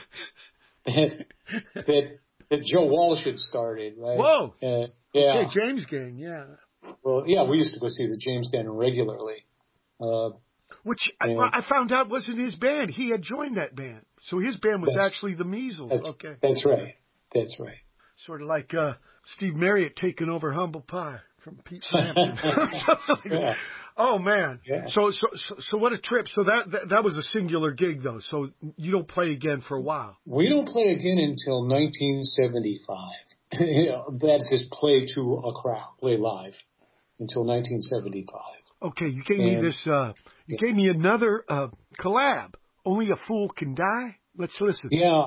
that Joe Walsh had started, right? Whoa. Yeah. Okay, James Gang, yeah. Well, yeah, we used to go see the James Gang regularly. Which I found out wasn't his band. He had joined that band. So his band was actually the Measles. Okay. That's right. That's right. Sort of like Steve Marriott taking over Humble Pie from Pete Frampton. Yeah. Oh, man. Yeah. So what a trip. So that was a singular gig, though. So you don't play again for a while. We don't play again until 1975. That's just play to a crowd, play live until 1975. Okay, you gave me this. You gave me another collab. Only a Fool Can Die. Let's listen. Yeah.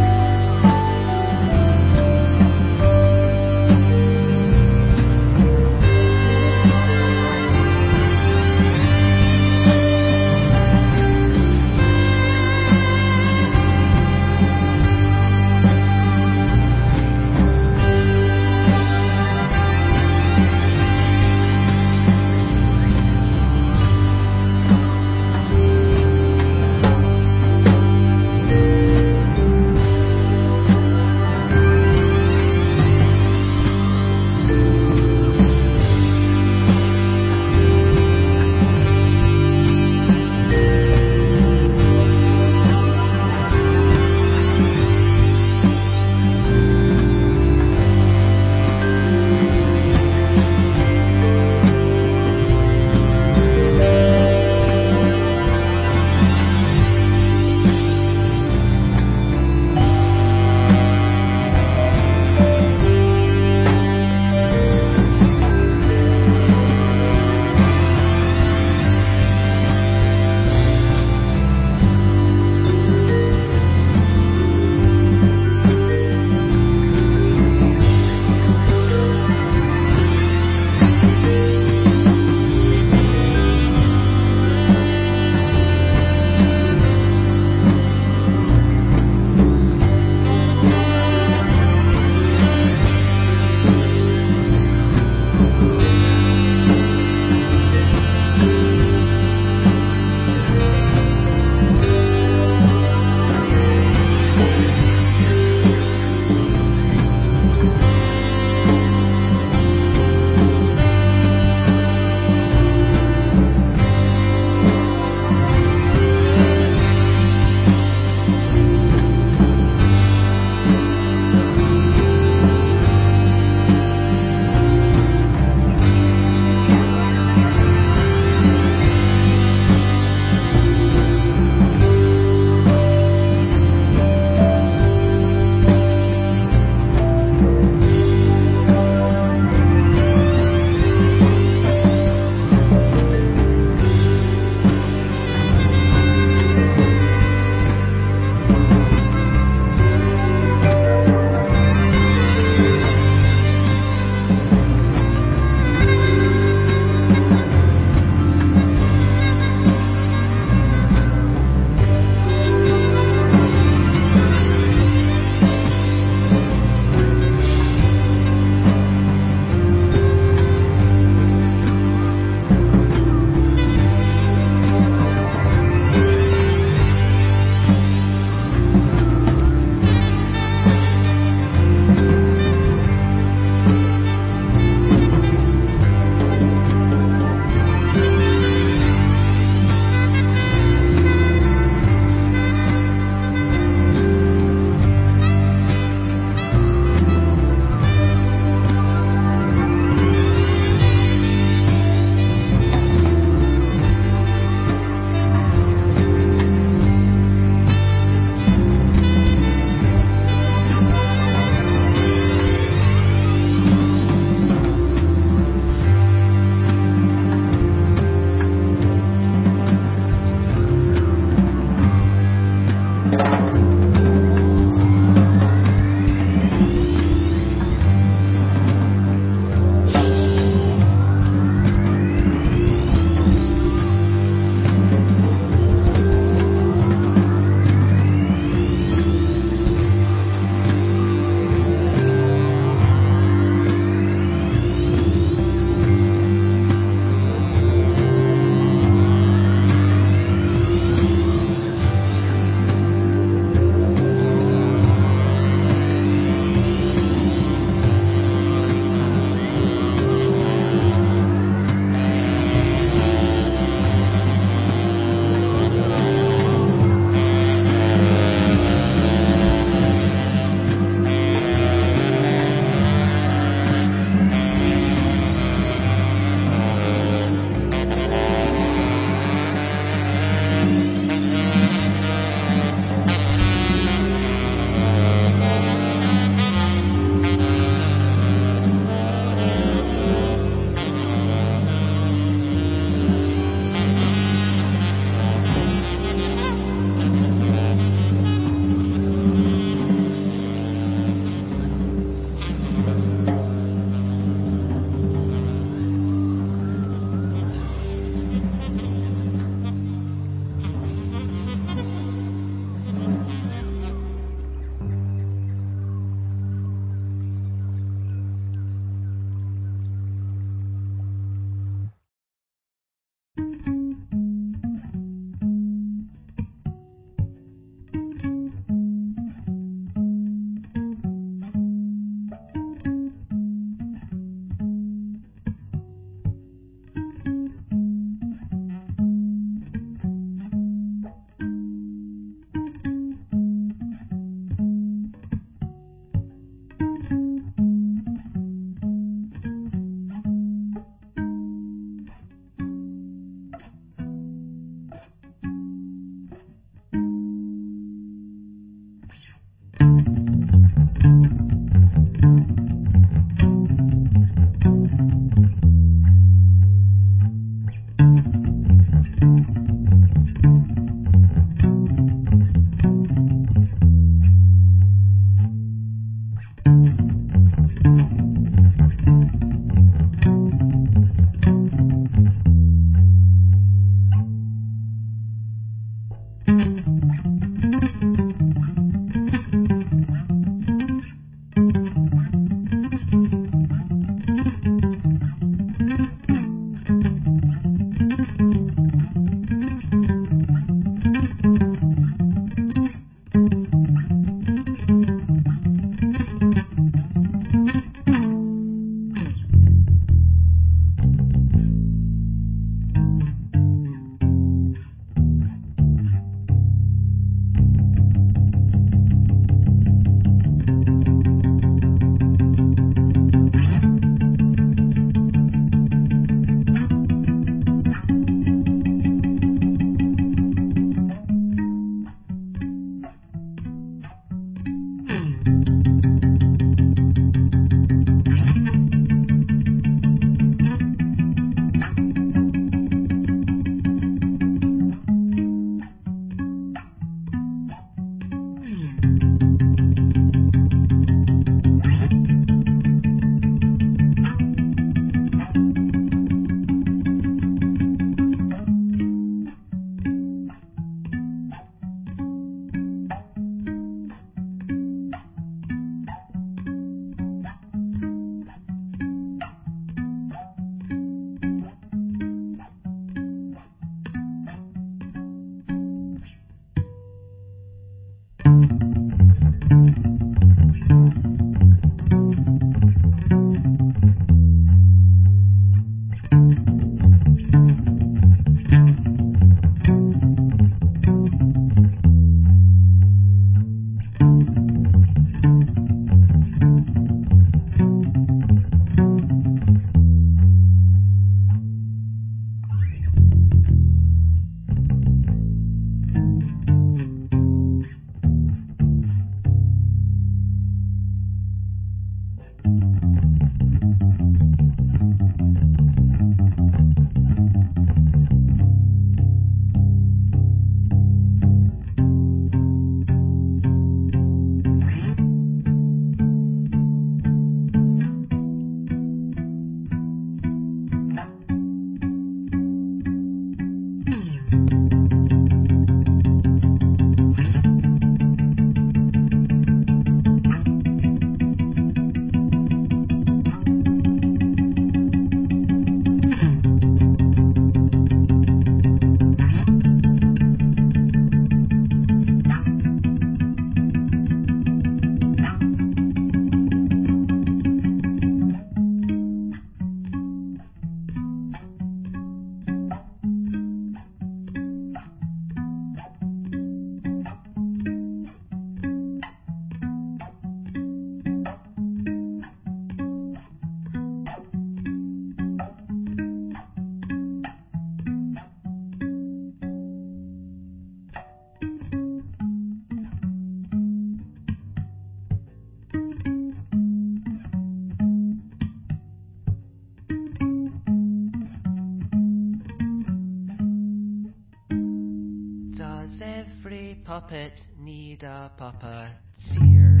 puppet need a puppeteer?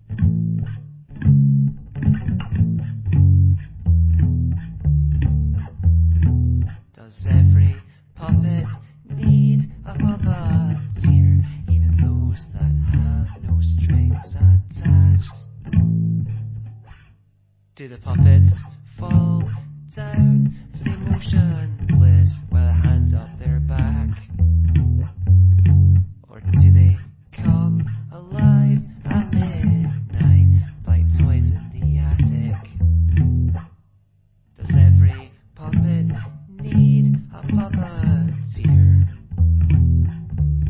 Does every puppet need a puppeteer? Even those that have no strings attached? Do the puppets fall down, stay motionless while a hand up their back? Or do they come alive at midnight like toys in the attic? Does every puppet need a puppeteer?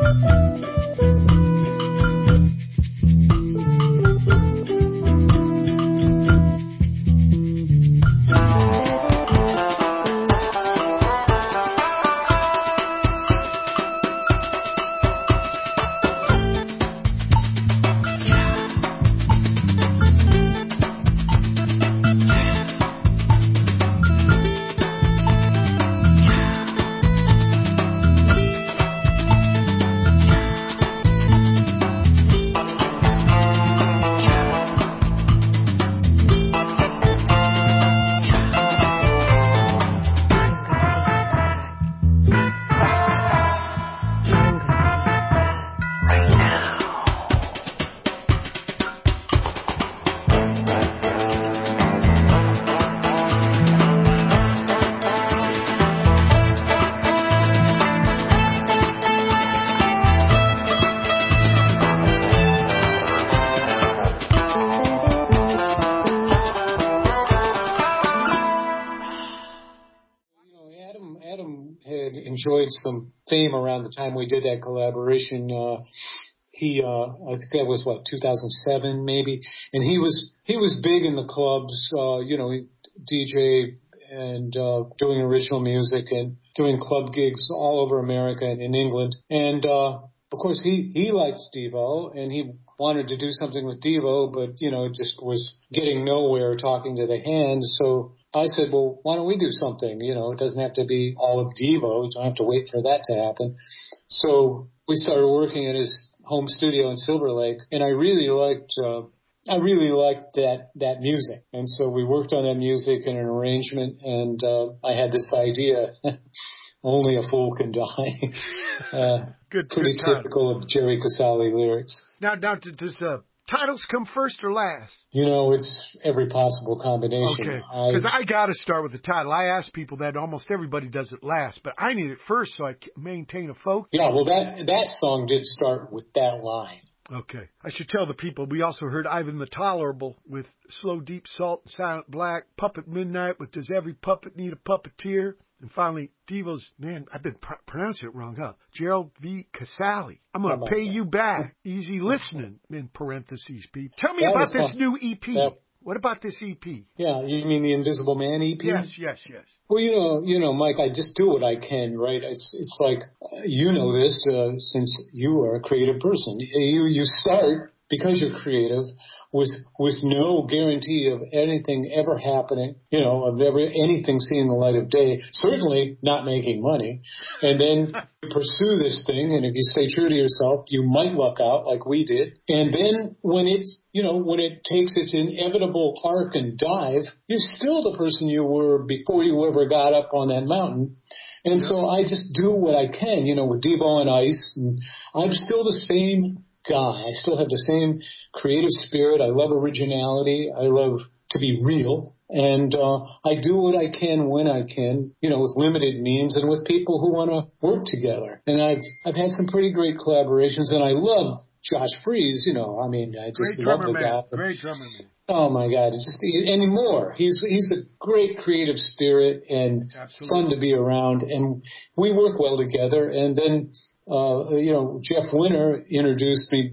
Enjoyed some fame around the time we did that collaboration. I think that was 2007 maybe, and he was big in the clubs, DJ and doing original music and doing club gigs all over America and in England. And of course he liked Devo, and he wanted to do something with Devo, but it just was getting nowhere talking to the Hands. So I said, well, why don't we do something? It doesn't have to be all of Devo. You don't have to wait for that to happen. So we started working at his home studio in Silver Lake, and I really liked that music. And so we worked on that music and an arrangement, and I had this idea, only a fool can die. Pretty typical of Jerry Casale lyrics. Now, does titles come first or last? It's every possible combination. Okay, because I got to start with the title. I ask people that almost everybody does it last, but I need it first so I can maintain a focus. Yeah, well, that song did start with that line. Okay. I should tell the people, we also heard Ivan the Tolerable with Slow, Deep, Salt, and Silent Black, Puppet Midnight with Does Every Puppet Need a Puppeteer? And finally, Devo's, man, I've been pronouncing it wrong, huh? Gerald V. Casale. I'm going to pay you back. Easy listening, in parentheses, Pete. Tell me about this new EP. What about this EP? Yeah, you mean the Invisible Man EP? Yes. Well, Mike, I just do what I can, right? It's like, this since you are a creative person. You start, because you're creative, with no guarantee of anything ever happening, of anything seeing the light of day, certainly not making money. And then pursue this thing, and if you stay true to yourself, you might luck out like we did. And then when it takes its inevitable arc and dive, you're still the person you were before you ever got up on that mountain. And so I just do what I can, with Devo and Ice, and I'm still the same guy. I still have the same creative spirit. I love originality. I love to be real. And I do what I can when I can, with limited means and with people who want to work together. And I've had some pretty great collaborations, and I love Josh Freese. I just love the guy. Great drummer man. Oh my God! It's just anymore. He's a great creative spirit and fun to be around, and we work well together. And then Jeff Winter reintroduced me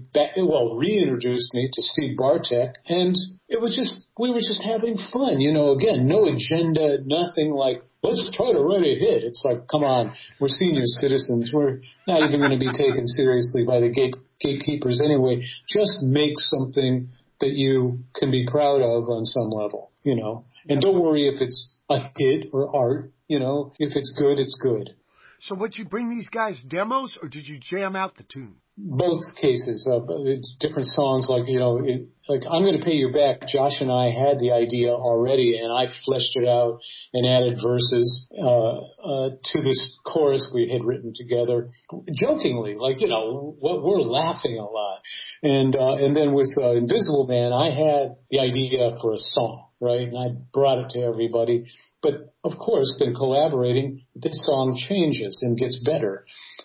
to Steve Bartek, and we were just having fun. Again, no agenda, nothing like, let's try to write a hit. It's like, come on, we're senior citizens. We're not even going to be taken seriously by the gatekeepers anyway. Just make something that you can be proud of on some level, and don't worry if it's a hit or art, if it's good, it's good. So would you bring these guys demos, or did you jam out the tune? Both cases, different songs, like I'm Going to Pay You Back. Josh and I had the idea already, and I fleshed it out and added verses to this chorus we had written together, jokingly, we're laughing a lot. And then with Invisible Man, I had the idea for a song, right? And I brought it to everybody. But of course, then collaborating, this song changes and gets better.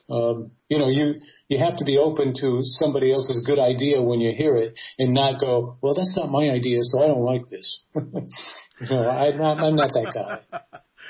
You have to be open to somebody else's good idea when you hear it, and not go, well, that's not my idea, so I don't like this. I'm not that guy.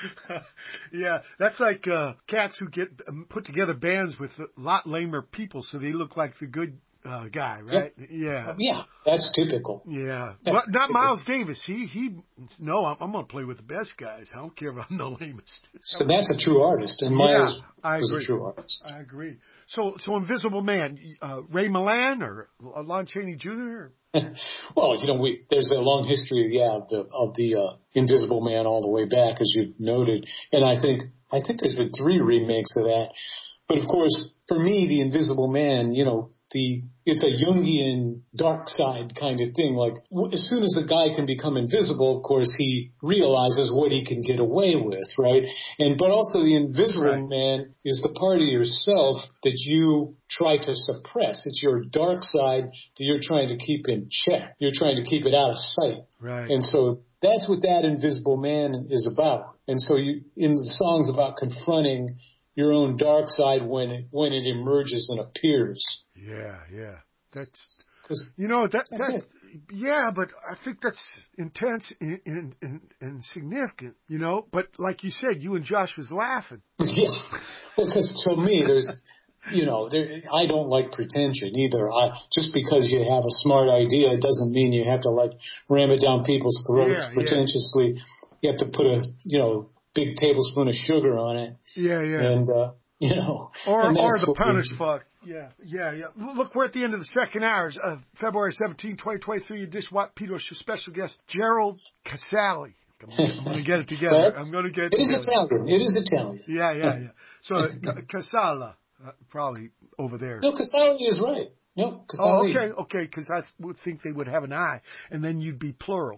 Yeah, that's like cats who get put together bands with a lot lamer people, so they look like the good guy, right? Yep. Yeah. Yeah, that's typical. Yeah, That's but not typical. Miles Davis. No, I'm going to play with the best guys. I don't care if I'm the lamest. So that's a true artist, and Miles I was agree. a true artist. I agree. So Invisible Man, Ray Milland or Lon Chaney Jr.? Well, there's a long history, of the Invisible Man all the way back, as you've noted, and I think there's been 3 remakes of that. But of course, for me, the Invisible Man, it's a Jungian dark side kind of thing. Like as soon as the guy can become invisible, of course, he realizes what he can get away with, right? But also the Invisible Man is the part of yourself that you try to suppress. It's your dark side that you're trying to keep in check. You're trying to keep it out of sight. Right. And so that's what that Invisible Man is about. And so in the song's about confronting your own dark side when it emerges and appears. Yeah. That's that's yeah, but I think that's intense and significant, But like you said, you and Josh was laughing. Yeah, well, because to me, there's, I don't like pretension either. Just because you have a smart idea, it doesn't mean you have to ram it down people's throats pretentiously. You have to put a big tablespoon of sugar on it. Yeah. And, or the punish fuck. Yeah. Look, we're at the end of the second hour of February 17, 2023. You just watched Peter's special guest, Gerald Casale. I'm going to get it together. It is Italian. It is Italian. Yeah. So, Casala, probably over there. No, Casale is right. No, Casale. Oh, okay, because I would think they would have an I, and then you'd be plural.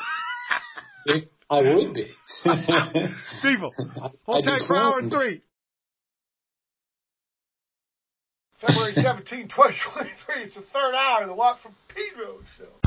I would be. People, hold tight for hour 3. February 17, 2023. It's the third hour of the Watt from Pedro show.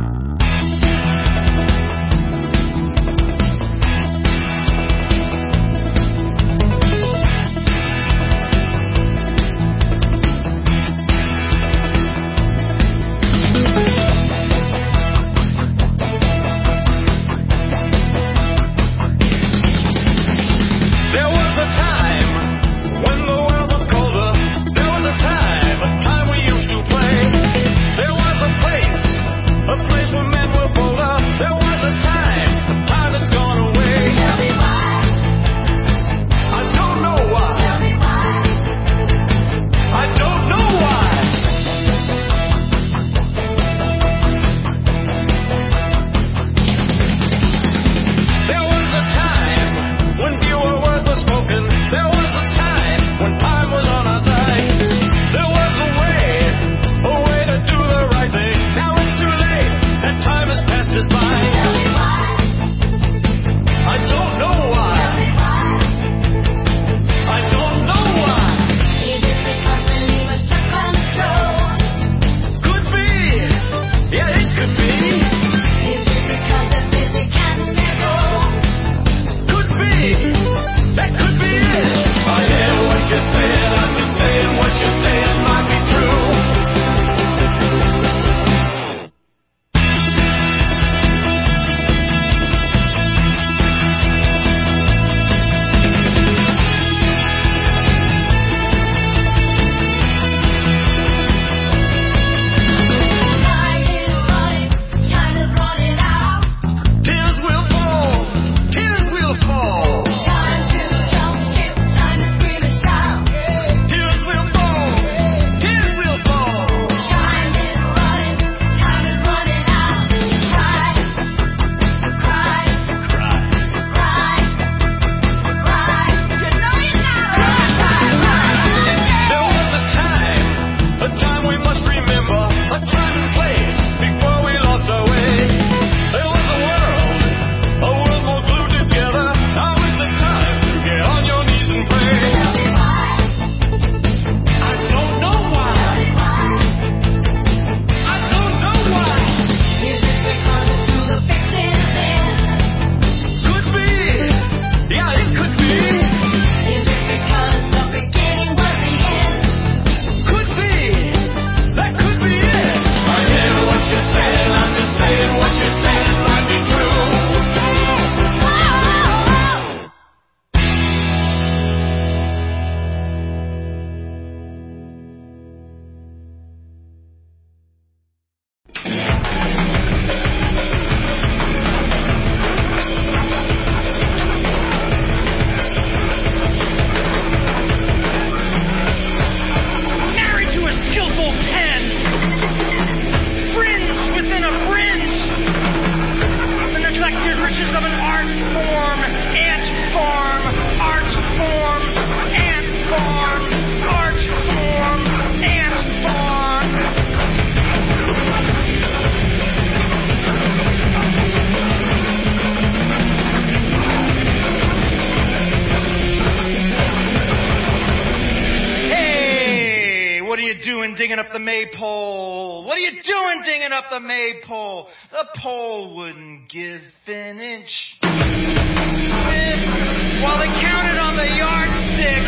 A place doing digging up the maypole? What are you doing digging up the maypole? The pole wouldn't give an inch. While they counted on the yardstick,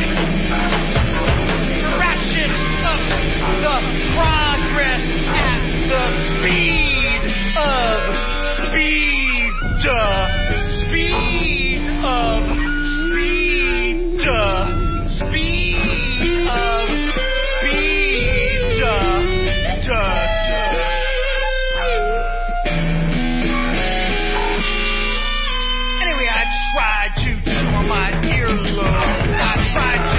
ratchet up the progress at the speed of speed. Speed of speed. Speed of speed. Anyway, I tried to tune my earlobe. I tried to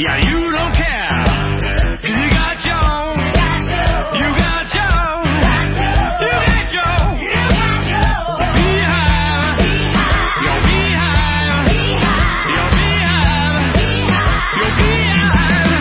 Yeah, you don't care. 'Cause you got your own. You got your own. You got your own. Beehive. Your beehive. Your beehive. Your beehive.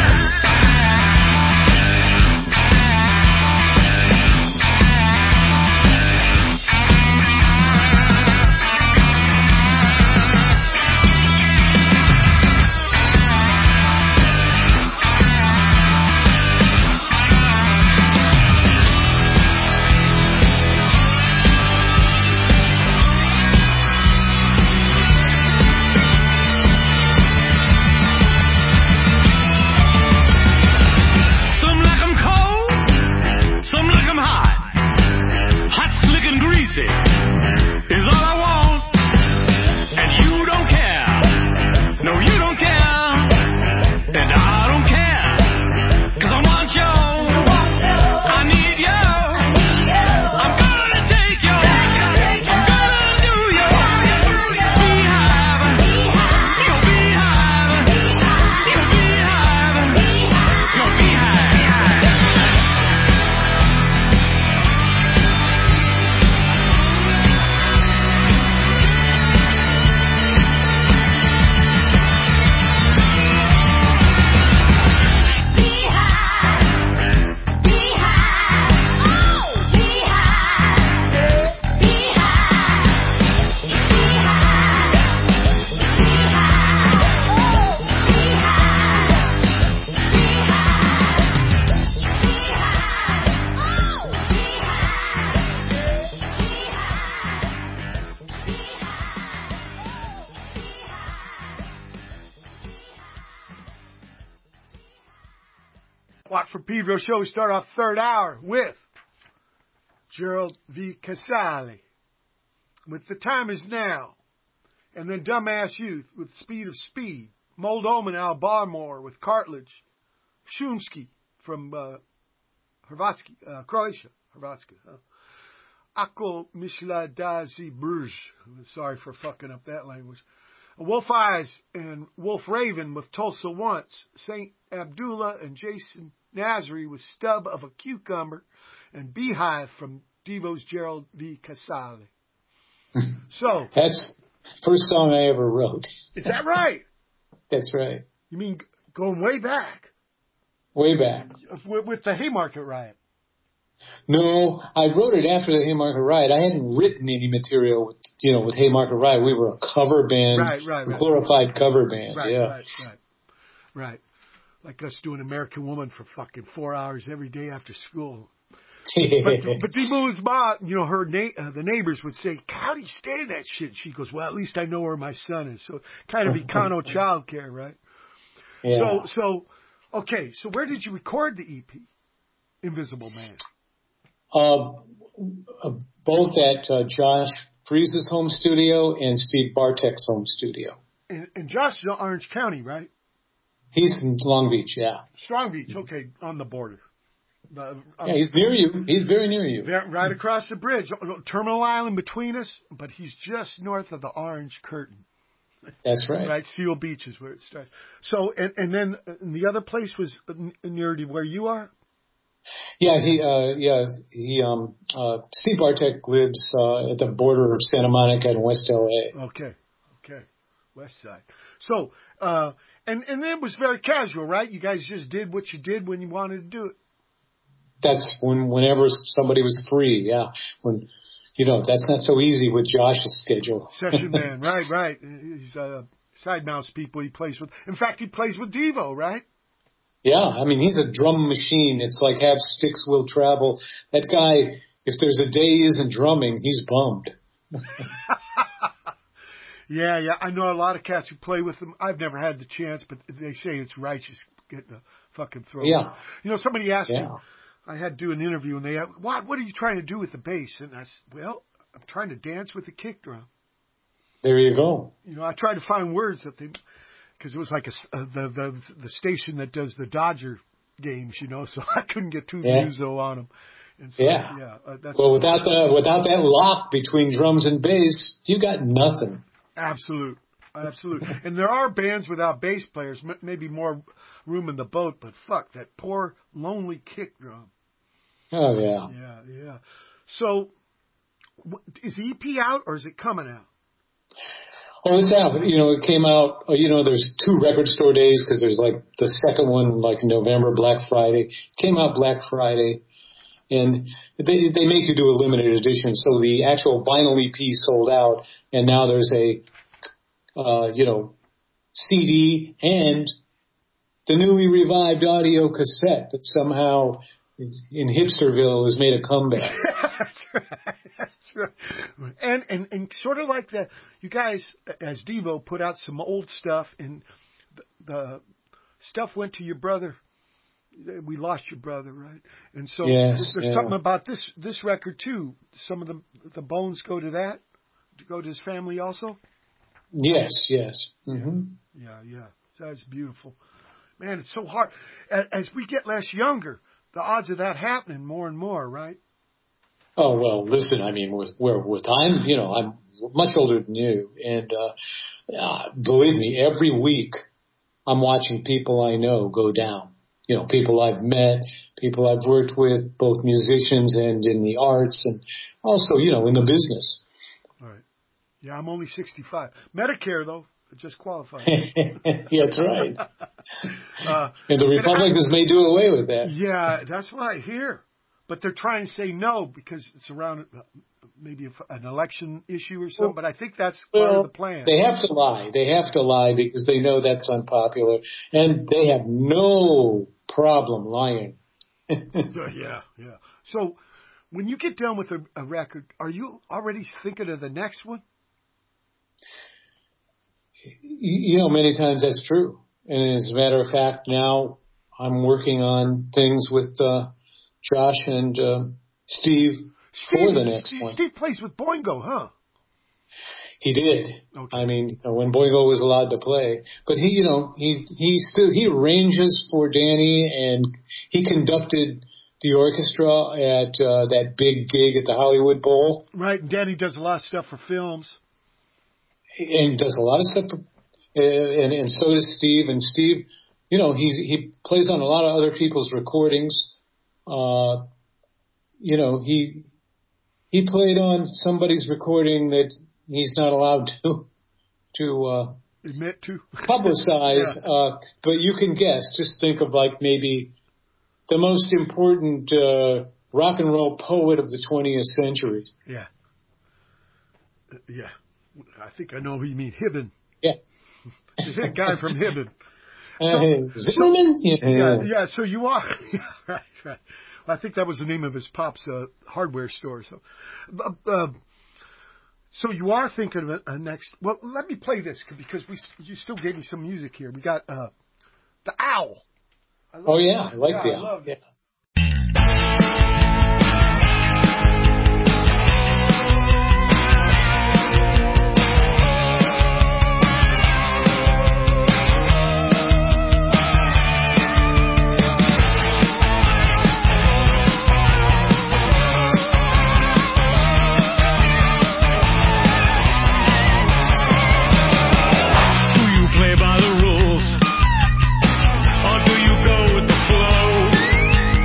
Some like 'em cold, some like 'em hot. Hot, slick, and greasy is all I want. And you don't care. No, you don't care. And I don't care. 'Cause I want you. I need you. I'm gonna take you. I'm gonna do you. Beehive. Your beehive. Your beehive. Your beehive. Watt from Pedro show. We start off third hour with Gerald V. Casale with The Time Is Now. And then Dumbass Youth with Speed of Speed. Mold Omen, Al Barmore with Cartilage. Shumsky from Hrvatski, Croatia. Hrvatska. Ako Misla Dazi Bruj. Sorry for fucking up that language. Wolf Eyes and Wolf Raven with Tulsa Once. St. Abdullah and Jason Nasri with Stub of a Cucumber. And Beehive from Devo's Gerald V. Casale. So. That's the first song I ever wrote. Is that right? That's right. You mean going way back? Way back. With the Haymarket Riot? No, I wrote it after the Haymarket Riot. I hadn't written any material with Haymarket Riot. We were a cover band, a glorified cover band. Right. Like us doing American Woman for fucking 4 hours every day after school. But Demo's mom, the neighbors would say, "How do you stand that shit?" She goes, "Well, at least I know where my son is." So kind of Econo childcare, right? Yeah. So where did you record the EP, Invisible Man? Both at Josh Freese's home studio and Steve Bartek's home studio. And Josh is in Orange County, right? He's in Long Beach, yeah. Strong Beach, okay, on the border. Yeah, he's near you. He's very near you. Right across the bridge. Terminal Island between us, but he's just north of the Orange Curtain. That's right. Right, Seal Beach is where it starts. So, and then the other place was near to where you are? Yeah, Steve Bartek lives at the border of Santa Monica and West LA. Okay, West Side. So, and it was very casual, right? You guys just did what you did when you wanted to do it. That's whenever somebody was free, yeah. That's not so easy with Josh's schedule. Session man, right. He's side mouse people he plays with. In fact, he plays with Devo, right? Yeah, I mean, he's a drum machine. It's like have sticks will travel. That guy, if there's a day he isn't drumming, he's bummed. Yeah. I know a lot of cats who play with him. I've never had the chance, but they say it's righteous getting a fucking throat. Yeah. Somebody asked me, I had to do an interview, and they asked, what are you trying to do with the bass? And I said, well, I'm trying to dance with the kick drum. There you go. I tried to find words that because it was like the station that does the Dodger games, so I couldn't get too muso on them. And so, that's without that lock between drums and bass, you got nothing. Absolute. Absolutely. And there are bands without bass players, maybe more room in the boat, but fuck, that poor, lonely kick drum. Oh, yeah. Yeah. So, is the EP out or is it coming out? Oh, it's out. It came out, there's 2 record store days because there's like the second one, like in November, Black Friday. It came out Black Friday. And they make you do a limited edition. So the actual vinyl EP sold out. And now there's a, CD and the newly revived audio cassette that somehow in Hipsterville has made a comeback. That's right. And sort of like that, you guys, as Devo, put out some old stuff, and the stuff went to your brother. We lost your brother, right? And so there's something about this record too. Some of the bones go to that, to go to his family also. Yes. Mm-hmm. Yeah. That's beautiful. Man, it's so hard. As we get less younger, the odds of that happening more and more, right? Oh, well, listen, I mean, I'm much older than you. And, believe me, every week I'm watching people I know go down. People I've met, people I've worked with, both musicians and in the arts and also, in the business. All right. Yeah, I'm only 65. Medicare, though, just qualified. Yeah, that's right. And the Republicans may do away with that. Yeah, that's what I hear. But they're trying to say no because it's around maybe an election issue or something. But I think that's part of the plan. They have to lie. They have to lie because they know that's unpopular. And they have no problem lying. Yeah. So when you get done with a record, are you already thinking of the next one? Many times that's true. And as a matter of fact, now I'm working on things with Josh and Steve for the next one. Steve plays with Boingo, huh? He did. Okay. I mean, when Boingo was allowed to play, but he arranges for Danny, and he conducted the orchestra at that big gig at the Hollywood Bowl. Right. Danny does a lot of stuff for films. And does a lot of stuff, and so does Steve. And Steve, he plays on a lot of other people's recordings. He played on somebody's recording that he's not allowed to admit to publicize. Yeah. But you can guess. Just think of like maybe the most important rock and roll poet of the 20th century. Yeah. I think I know who you mean. Hibben. Yeah. The guy from Hibben. Zimmerman? Yeah, so you are. Right. Well, I think that was the name of his pop's hardware store. So you are thinking of a next. Well, let me play this because you still gave me some music here. We got the Owl. I like the Owl. Yeah. Play by the rules, or do you go with the flow?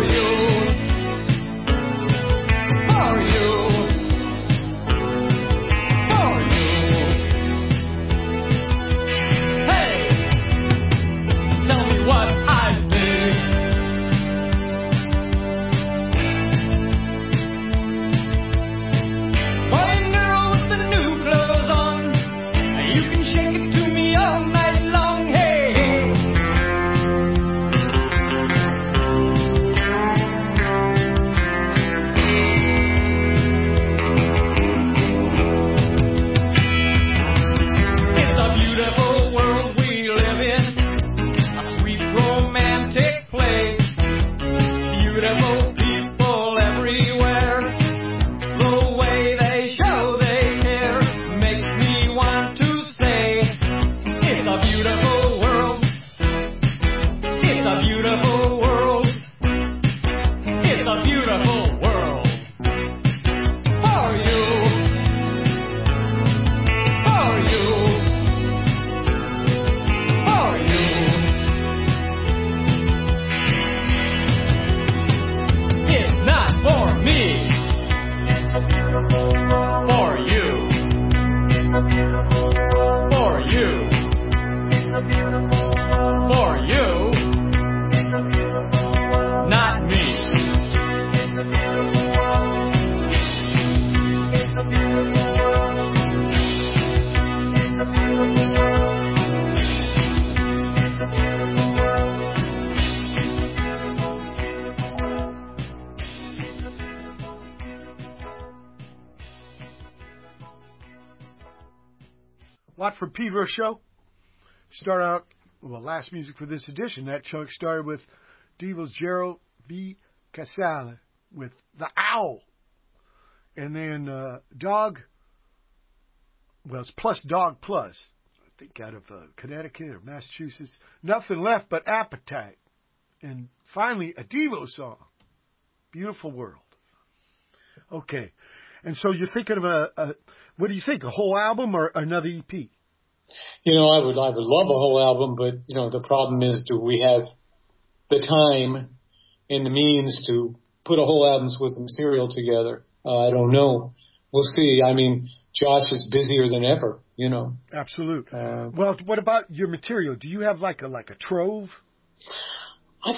Watt from Pedro show. Start out, well, last music for this edition. That chunk started with Devo's Gerald V. Casale with The Owl. And then Dog, well, it's plus Dog Plus. I think out of Connecticut or Massachusetts. Nothing Left But Appetite. And finally, a Devo song. Beautiful World. Okay. And so you're thinking of what do you think, a whole album or another EP? You know, I would love a whole album, but, you know, the problem is, do we have the time and the means to put a whole album's worth of material together? I don't know. We'll see. I mean, Josh is busier than ever, you know. Absolutely. Well, what about your material? Do you have like a trove? I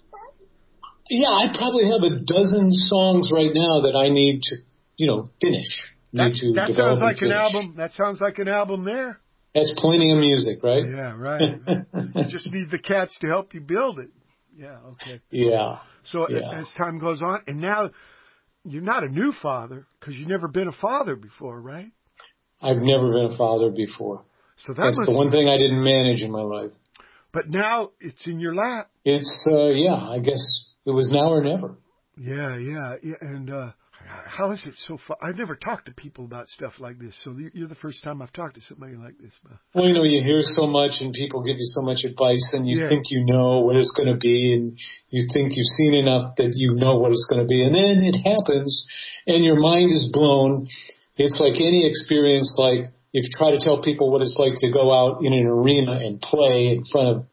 probably have a dozen songs right now that I need to, you know, finish. That sounds like an album. That sounds like an album there. That's plenty of music, right? Yeah, right. You just need the cats to help you build it. Yeah, okay. Yeah. So as time goes on, and now you're not a new father because you've never been a father before, right? I've never been a father before. So that's the one thing I didn't manage in my life. But now it's in your lap. It's, I guess it was now or never. Yeah. And how is it so far? I've never talked to people about stuff like this, so you're the first time I've talked to somebody like this. Well, you know, you hear so much and people give you so much advice and you think you know what it's going to be and you think you've seen enough that you know what it's going to be. And then it happens and your mind is blown. It's like any experience, like if you try to tell people what it's like to go out in an arena and play in front of,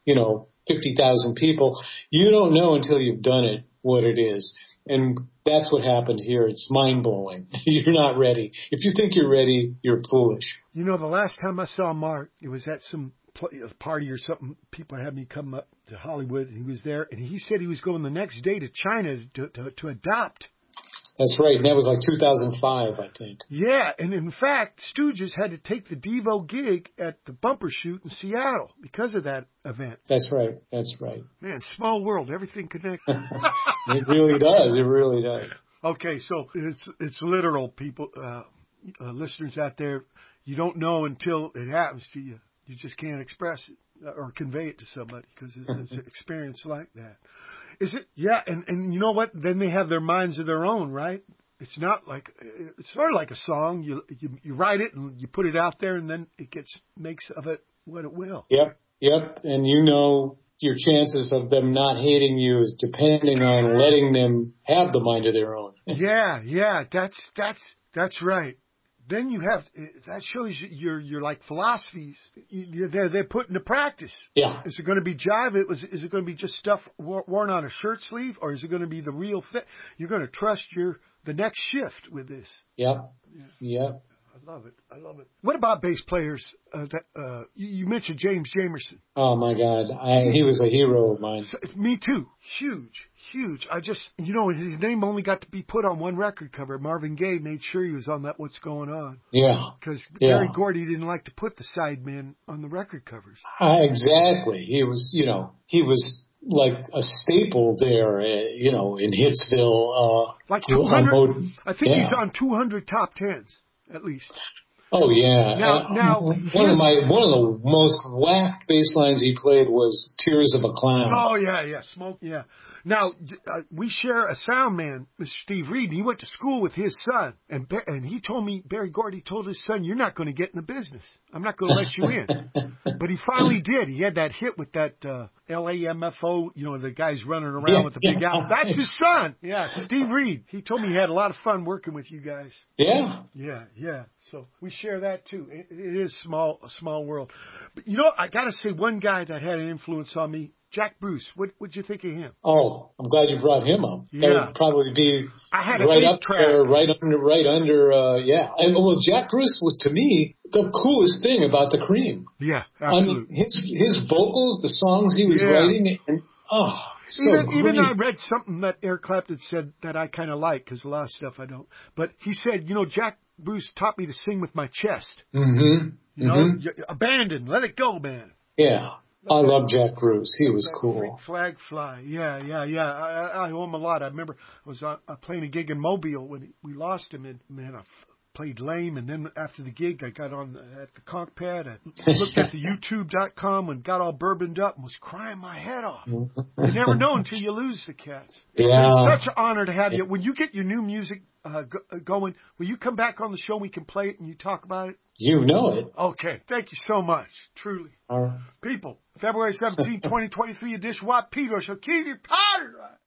50,000 people, you don't know until you've done it what it is. And that's what happened here. It's mind-blowing. You're not ready. If you think you're ready, you're foolish. You know, the last time I saw Mark, it was at some party or something. People had me come up to Hollywood, and he was there. And he said he was going the next day to China to adopt. That's right. And that was like 2005, I think. Yeah. And in fact, Stooges had to take the Devo gig at the Bumper Shoot in Seattle because of that event. That's right. Man, small world. Everything connected. It really does. Okay. So it's literal, people, listeners out there. You don't know until it happens to you. You just can't express it or convey it to somebody because it's an experience like that. Is it? Yeah, and you know what? Then they have their minds of their own, right? It's not like, it's sort of like a song. You write it and you put it out there, and then it makes of it what it will. Yep. And you know your chances of them not hating you is depending on letting them have the mind of their own. Yeah. That's right. then you have that shows your like philosophies. They're put into practice. Yeah. Is it going to be jive? Is it going to be just stuff worn on a shirt sleeve, or is it going to be the real fit? You're going to trust the next shift with this. Yep. Yep. I love it. I love it. What about bass players? You mentioned James Jamerson. Oh my God, he was a hero of mine. Me too. Huge. His name only got to be put on one record cover. Marvin Gaye made sure he was on that What's Going On. Yeah. Because Berry Gordy didn't like to put the sidemen on the record covers. Exactly. He was like a staple there, in Hitsville. Like 200. I think he's on 200 top tens. At least. Oh yeah. Now one of the most whack bass lines he played was "Tears of a Clown." Oh yeah, Smoke. Yeah. Now we share a sound man, Mr. Steve Reed. He went to school with his son, and he told me Berry Gordy told his son, "You're not going to get in the business. I'm not going to let you in." But he finally did. He had that hit with that LAMFO. The guys running around with the big album. That's his son. Yeah, Steve Reed. He told me he had a lot of fun working with you guys. Yeah. Yeah. So we share that too. It is a small world. But I got to say one guy that had an influence on me. Jack Bruce, what'd you think of him? Oh, I'm glad you brought him up. Yeah. That would probably be I had right up track. there, right under, yeah. And Jack Bruce was, to me, the coolest thing about the Cream. Yeah, absolutely. I mean, his vocals, the songs he was writing, and even I read something that Eric Clapton said that I kind of like, because a lot of stuff I don't. But he said, Jack Bruce taught me to sing with my chest. Mm-hmm. Abandon, let it go, man. Yeah. I love Jack Bruce. He was cool. Flag Fly. Yeah. I owe him a lot. I remember I was playing a gig in Mobile when we lost him, and man, I played lame. And then after the gig, I got on at the conch pad. I looked at the YouTube.com and got all bourboned up and was crying my head off. You never know until you lose the cats. It's been such an honor to have you. When you get your new music going, will you come back on the show and we can play it and you talk about it? You know it. Okay. Thank you so much. Truly. All right. People, February 17, 2023 edition, Watt Pedro shall keep your powder dry.